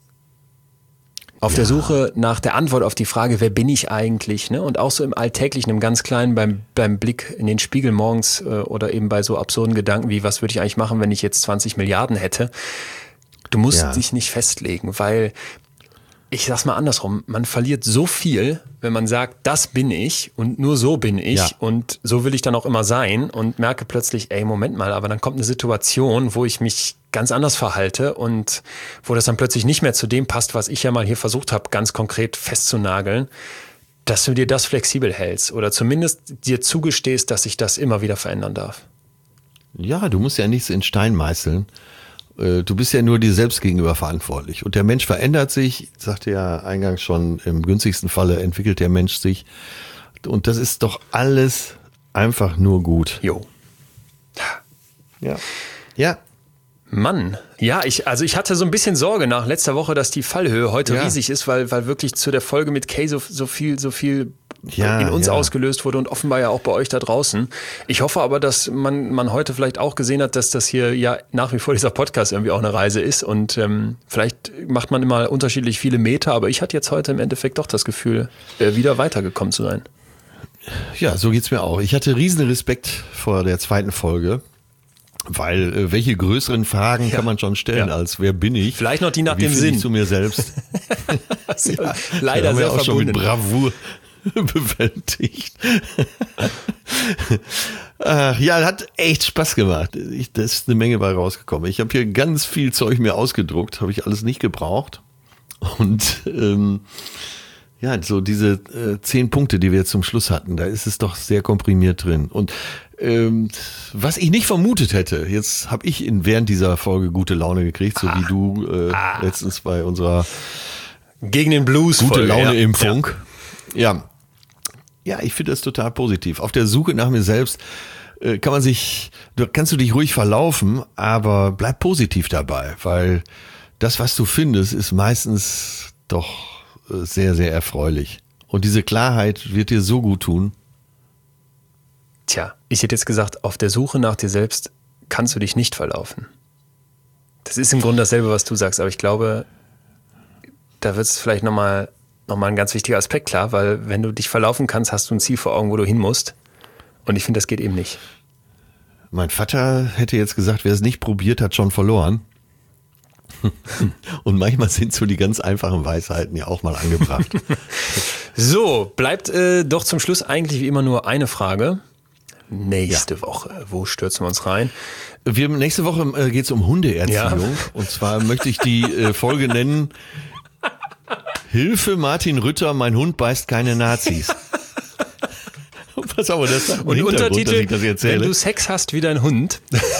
Auf ja. der Suche nach der Antwort auf die Frage, wer bin ich eigentlich? Ne? Und auch so im Alltäglichen, im ganz Kleinen, beim, beim Blick in den Spiegel morgens äh, oder eben bei so absurden Gedanken wie, was würde ich eigentlich machen, wenn ich jetzt zwanzig Milliarden hätte? Du musst ja. dich nicht festlegen, weil, ich sag's mal andersrum, man verliert so viel, wenn man sagt, das bin ich und nur so bin ich ja. und so will ich dann auch immer sein und merke plötzlich, ey, Moment mal, aber dann kommt eine Situation, wo ich mich ganz anders verhalte und wo das dann plötzlich nicht mehr zu dem passt, was ich ja mal hier versucht habe, ganz konkret festzunageln, dass du dir das flexibel hältst oder zumindest dir zugestehst, dass sich das immer wieder verändern darf. Ja, du musst ja nichts in Stein meißeln. Du bist ja nur dir selbst gegenüber verantwortlich. Und der Mensch verändert sich, ich sagte ja eingangs schon, im günstigsten Falle entwickelt der Mensch sich. Und das ist doch alles einfach nur gut. Jo. Ja. Ja. Mann, ja, ich, also ich hatte so ein bisschen Sorge nach letzter Woche, dass die Fallhöhe heute ja. riesig ist, weil, weil wirklich zu der Folge mit Kay so, so viel, so viel ja, in uns ja. ausgelöst wurde und offenbar ja auch bei euch da draußen. Ich hoffe aber, dass man, man heute vielleicht auch gesehen hat, dass das hier ja nach wie vor dieser Podcast irgendwie auch eine Reise ist und ähm, vielleicht macht man immer unterschiedlich viele Meter, aber ich hatte jetzt heute im Endeffekt doch das Gefühl, äh, wieder weitergekommen zu sein. Ja, so geht's mir auch. Ich hatte riesen Respekt vor der zweiten Folge. Weil äh, welche größeren Fragen ja. kann man schon stellen, ja. als wer bin ich? Vielleicht noch die nach Wie dem Sinn. Ich zu mir selbst. ja, leider sehr auch verbunden. Schon mit Bravour bewältigt. Ach, ja, hat echt Spaß gemacht. Ich, da ist eine Menge bei rausgekommen. Ich habe hier ganz viel Zeug mir ausgedruckt, habe ich alles nicht gebraucht. Und ähm, ja, so diese äh, zehn Punkte, die wir jetzt zum Schluss hatten, da ist es doch sehr komprimiert drin. Und ähm, was ich nicht vermutet hätte, jetzt habe ich in während dieser Folge gute Laune gekriegt, so ah, wie du äh, ah. letztens bei unserer Gegen den Blues gute Folge, Laune-Impfung. Ja, ja, ja ich finde das total positiv. Auf der Suche nach mir selbst äh, kann man sich, du, kannst du dich ruhig verlaufen, aber bleib positiv dabei, weil das, was du findest, ist meistens doch äh, sehr, sehr erfreulich. Und diese Klarheit wird dir so gut tun. Tja, ich hätte jetzt gesagt, auf der Suche nach dir selbst kannst du dich nicht verlaufen. Das ist im Grunde dasselbe, was du sagst, aber ich glaube, da wird es vielleicht nochmal noch mal ein ganz wichtiger Aspekt klar, weil wenn du dich verlaufen kannst, hast du ein Ziel vor Augen, wo du hin musst. Und ich finde, das geht eben nicht. Mein Vater hätte jetzt gesagt, wer es nicht probiert, hat schon verloren. Und manchmal sind so die ganz einfachen Weisheiten ja auch mal angebracht. So, bleibt äh, doch zum Schluss eigentlich wie immer nur eine Frage. Nächste ja. Woche, wo stürzen wir uns rein? Wir, nächste Woche äh, geht es um Hundeerziehung. Ja. Und zwar möchte ich die äh, Folge nennen: Hilfe, Martin Rütter, mein Hund beißt keine Nazis. Pass auf, das ist und Untertitel, ich das erzähle. Wenn du Sex hast wie dein Hund.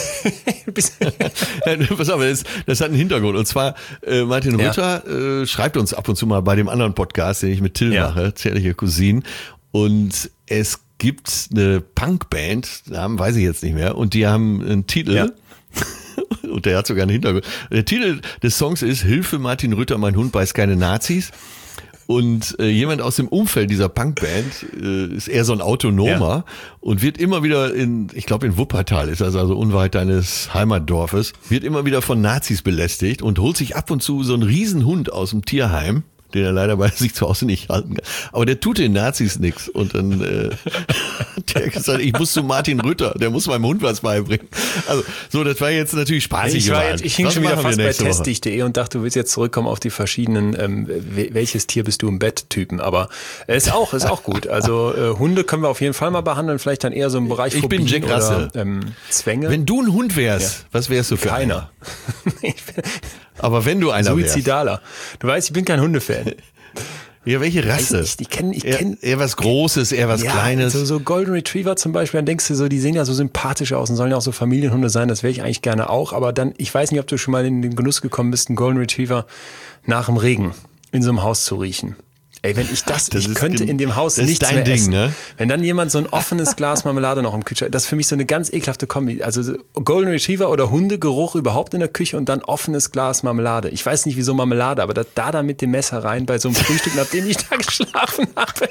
Pass auf, das, das hat einen Hintergrund. Und zwar, äh, Martin Rütter ja. äh, schreibt uns ab und zu mal bei dem anderen Podcast, den ich mit Till ja. mache, Zärtliche Cousinen. Und es gibt eine Punkband, Namen weiß ich jetzt nicht mehr, und die haben einen Titel. Ja. Und der hat sogar einen Hintergrund. Der Titel des Songs ist Hilfe, Martin Rütter, mein Hund beißt keine Nazis. Und äh, jemand aus dem Umfeld dieser Punkband äh, ist eher so ein Autonomer ja. und wird immer wieder in, ich glaube in Wuppertal ist das, also unweit deines Heimatdorfes, wird immer wieder von Nazis belästigt und holt sich ab und zu so einen Riesenhund aus dem Tierheim, den er leider bei sich zu Hause nicht halten kann. Aber der tut den Nazis nichts. Und dann äh, der hat gesagt, ich muss zu Martin Rütter, der muss meinem Hund was beibringen. Also so, das war jetzt natürlich spaßig. Ich, war jetzt, ich hing was schon wieder fast bei testdich punkt de und dachte, du willst jetzt zurückkommen auf die verschiedenen ähm, welches Tier bist du im Bett-Typen. Aber es ist auch, ist auch gut. Also äh, Hunde können wir auf jeden Fall mal behandeln, vielleicht dann eher so im Bereich Ich bin Jack Russell. Oder, ähm, Zwänge. Wenn du ein Hund wärst, ja. was wärst du für Keiner. Aber wenn du einer wärst. Suizidaler. Du weißt, ich bin kein Hundefan. Ja, welche Rasse? Ich, ich kenn, ich eher, kenn, eher was Großes, eher was ja, Kleines. So, so Golden Retriever zum Beispiel, dann denkst du so, die sehen ja so sympathisch aus und sollen ja auch so Familienhunde sein, das wäre ich eigentlich gerne auch. Aber dann, ich weiß nicht, ob du schon mal in den Genuss gekommen bist, einen Golden Retriever nach dem Regen in so einem Haus zu riechen. Ey, wenn ich das, das ich könnte in dem Haus nichts mehr Ding, essen. Ne? Wenn dann jemand so ein offenes Glas Marmelade noch im Kühlschrank, das ist für mich so eine ganz ekelhafte Kombi. Also Golden Retriever oder Hundegeruch überhaupt in der Küche und dann offenes Glas Marmelade. Ich weiß nicht, wieso Marmelade, aber da, da dann mit dem Messer rein bei so einem Frühstück, nachdem ich da geschlafen habe.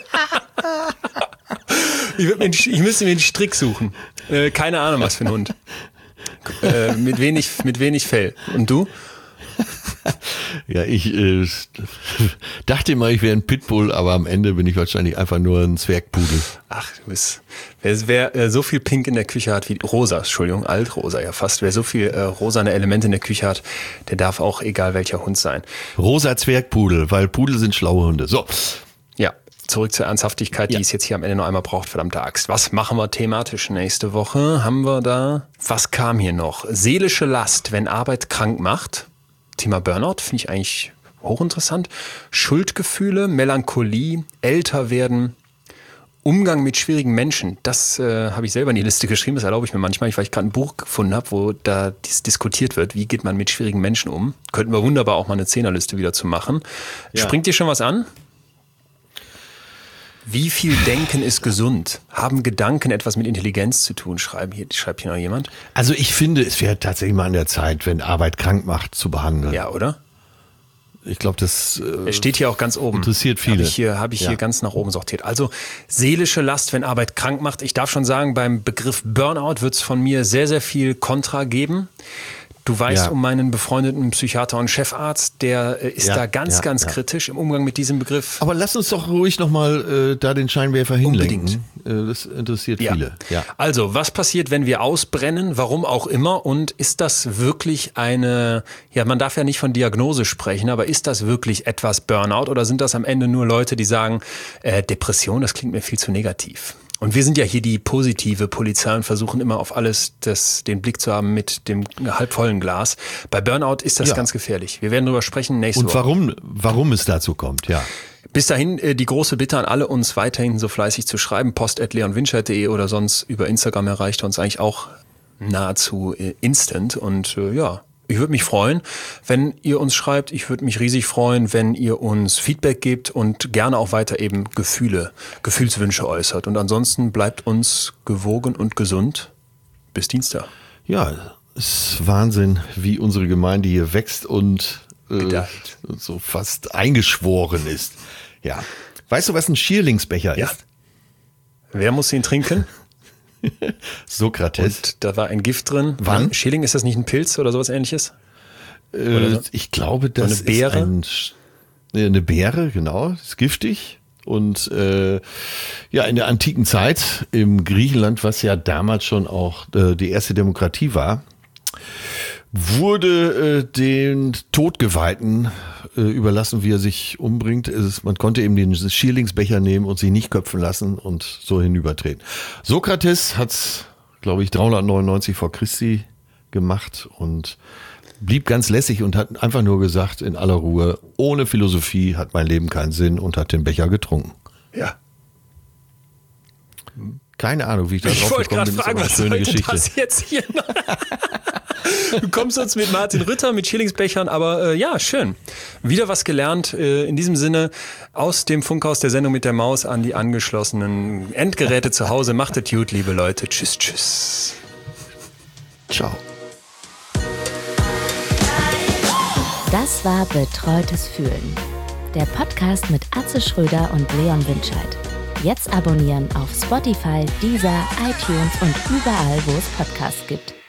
ich, würd mir, ich müsste mir einen Strick suchen. Äh, keine Ahnung, was für ein Hund. Äh, mit wenig, mit wenig Fell. Und du? Ja, ich äh, dachte immer, ich wäre ein Pitbull, aber am Ende bin ich wahrscheinlich einfach nur ein Zwergpudel. Ach, du bist, wer, wer äh, so viel Pink in der Küche hat wie rosa, Entschuldigung, altrosa ja fast, wer so viel äh, rosane Elemente in der Küche hat, der darf auch egal welcher Hund sein. Rosa Zwergpudel, weil Pudel sind schlaue Hunde. So. Ja, zurück zur Ernsthaftigkeit, ja. die es jetzt hier am Ende noch einmal braucht, verdammte Axt. Was machen wir thematisch nächste Woche? Haben wir da, was kam hier noch? Seelische Last, wenn Arbeit krank macht. Thema Burnout finde ich eigentlich hochinteressant. Schuldgefühle, Melancholie, älter werden, Umgang mit schwierigen Menschen. Das äh, habe ich selber in die Liste geschrieben. Das erlaube ich mir manchmal, weil ich gerade ein Buch gefunden habe, wo da dies diskutiert wird. Wie geht man mit schwierigen Menschen um? Könnten wir wunderbar auch mal eine Zehnerliste wieder zu machen. Ja. Springt dir schon was an? Wie viel Denken ist gesund? Haben Gedanken etwas mit Intelligenz zu tun? Schreibt hier, schreibt hier noch jemand? Also ich finde, es wäre tatsächlich mal an der Zeit, wenn Arbeit krank macht, zu behandeln. Ja, oder? Ich glaube, das äh, es steht hier auch ganz oben. Interessiert viele. Habe ich hier, hab ich ja. hier ganz nach oben sortiert. Also seelische Last, wenn Arbeit krank macht. Ich darf schon sagen, beim Begriff Burnout wird es von mir sehr, sehr viel Kontra geben. Du weißt ja. um meinen befreundeten Psychiater und Chefarzt, der äh, ist ja, da ganz, ja, ganz ja. kritisch im Umgang mit diesem Begriff. Aber lass uns doch ruhig nochmal äh, da den Scheinwerfer hinlenken. Äh, das interessiert ja. viele. Ja. Also, was passiert, wenn wir ausbrennen? Warum auch immer? Und ist das wirklich eine, ja, man darf ja nicht von Diagnose sprechen, aber ist das wirklich etwas Burnout? Oder sind das am Ende nur Leute, die sagen, äh, Depression, das klingt mir viel zu negativ? Und wir sind ja hier die positive Polizei und versuchen immer auf alles das, den Blick zu haben mit dem halbvollen Glas. Bei Burnout ist das ja. ganz gefährlich. Wir werden darüber sprechen nächste Woche. Und warum, warum es dazu kommt, ja. Bis dahin äh, die große Bitte an alle, uns weiterhin so fleißig zu schreiben. post at leonwinscheid punkt de oder sonst über Instagram erreicht uns eigentlich auch nahezu äh, instant. Und äh, ja, ich würde mich freuen, wenn ihr uns schreibt. Ich würde mich riesig freuen, wenn ihr uns Feedback gebt und gerne auch weiter eben Gefühle, Gefühlswünsche äußert. Und ansonsten bleibt uns gewogen und gesund. Bis Dienstag. Ja, es ist Wahnsinn, wie unsere Gemeinde hier wächst und äh, so fast eingeschworen ist. Ja. Weißt du, was ein Schierlingsbecher ja. ist? Wer muss ihn trinken? Sokrates. Und da war ein Gift drin. Wann? Schilling, ist das nicht ein Pilz oder sowas Ähnliches? Äh, so? Ich glaube, das so eine Beere? ist ein, eine Beere, genau. Ist giftig. Und äh, ja, in der antiken Zeit im Griechenland, was ja damals schon auch äh, die erste Demokratie war, wurde äh, den Todgeweihten äh, überlassen, wie er sich umbringt. Es, man konnte eben den Schierlingsbecher nehmen und sich nicht köpfen lassen und so hinübertreten. Sokrates hat's, glaube ich, dreihundertneunundneunzig vor Christi gemacht und blieb ganz lässig und hat einfach nur gesagt, in aller Ruhe, ohne Philosophie hat mein Leben keinen Sinn und hat den Becher getrunken. Ja. Keine Ahnung, wie ich da drauf gekommen bin. Ich wollte gerade fragen, was sollte Geschichte. Das jetzt hier noch? Du kommst uns mit Martin Rütter, mit Schierlingsbechern, aber äh, ja, schön. Wieder was gelernt. Äh, in diesem Sinne, aus dem Funkhaus der Sendung mit der Maus an die angeschlossenen Endgeräte zu Hause. Macht es gut, liebe Leute. Tschüss, tschüss. Ciao. Das war Betreutes Fühlen. Der Podcast mit Atze Schröder und Leon Winscheid. Jetzt abonnieren auf Spotify, Deezer, iTunes und überall, wo es Podcasts gibt.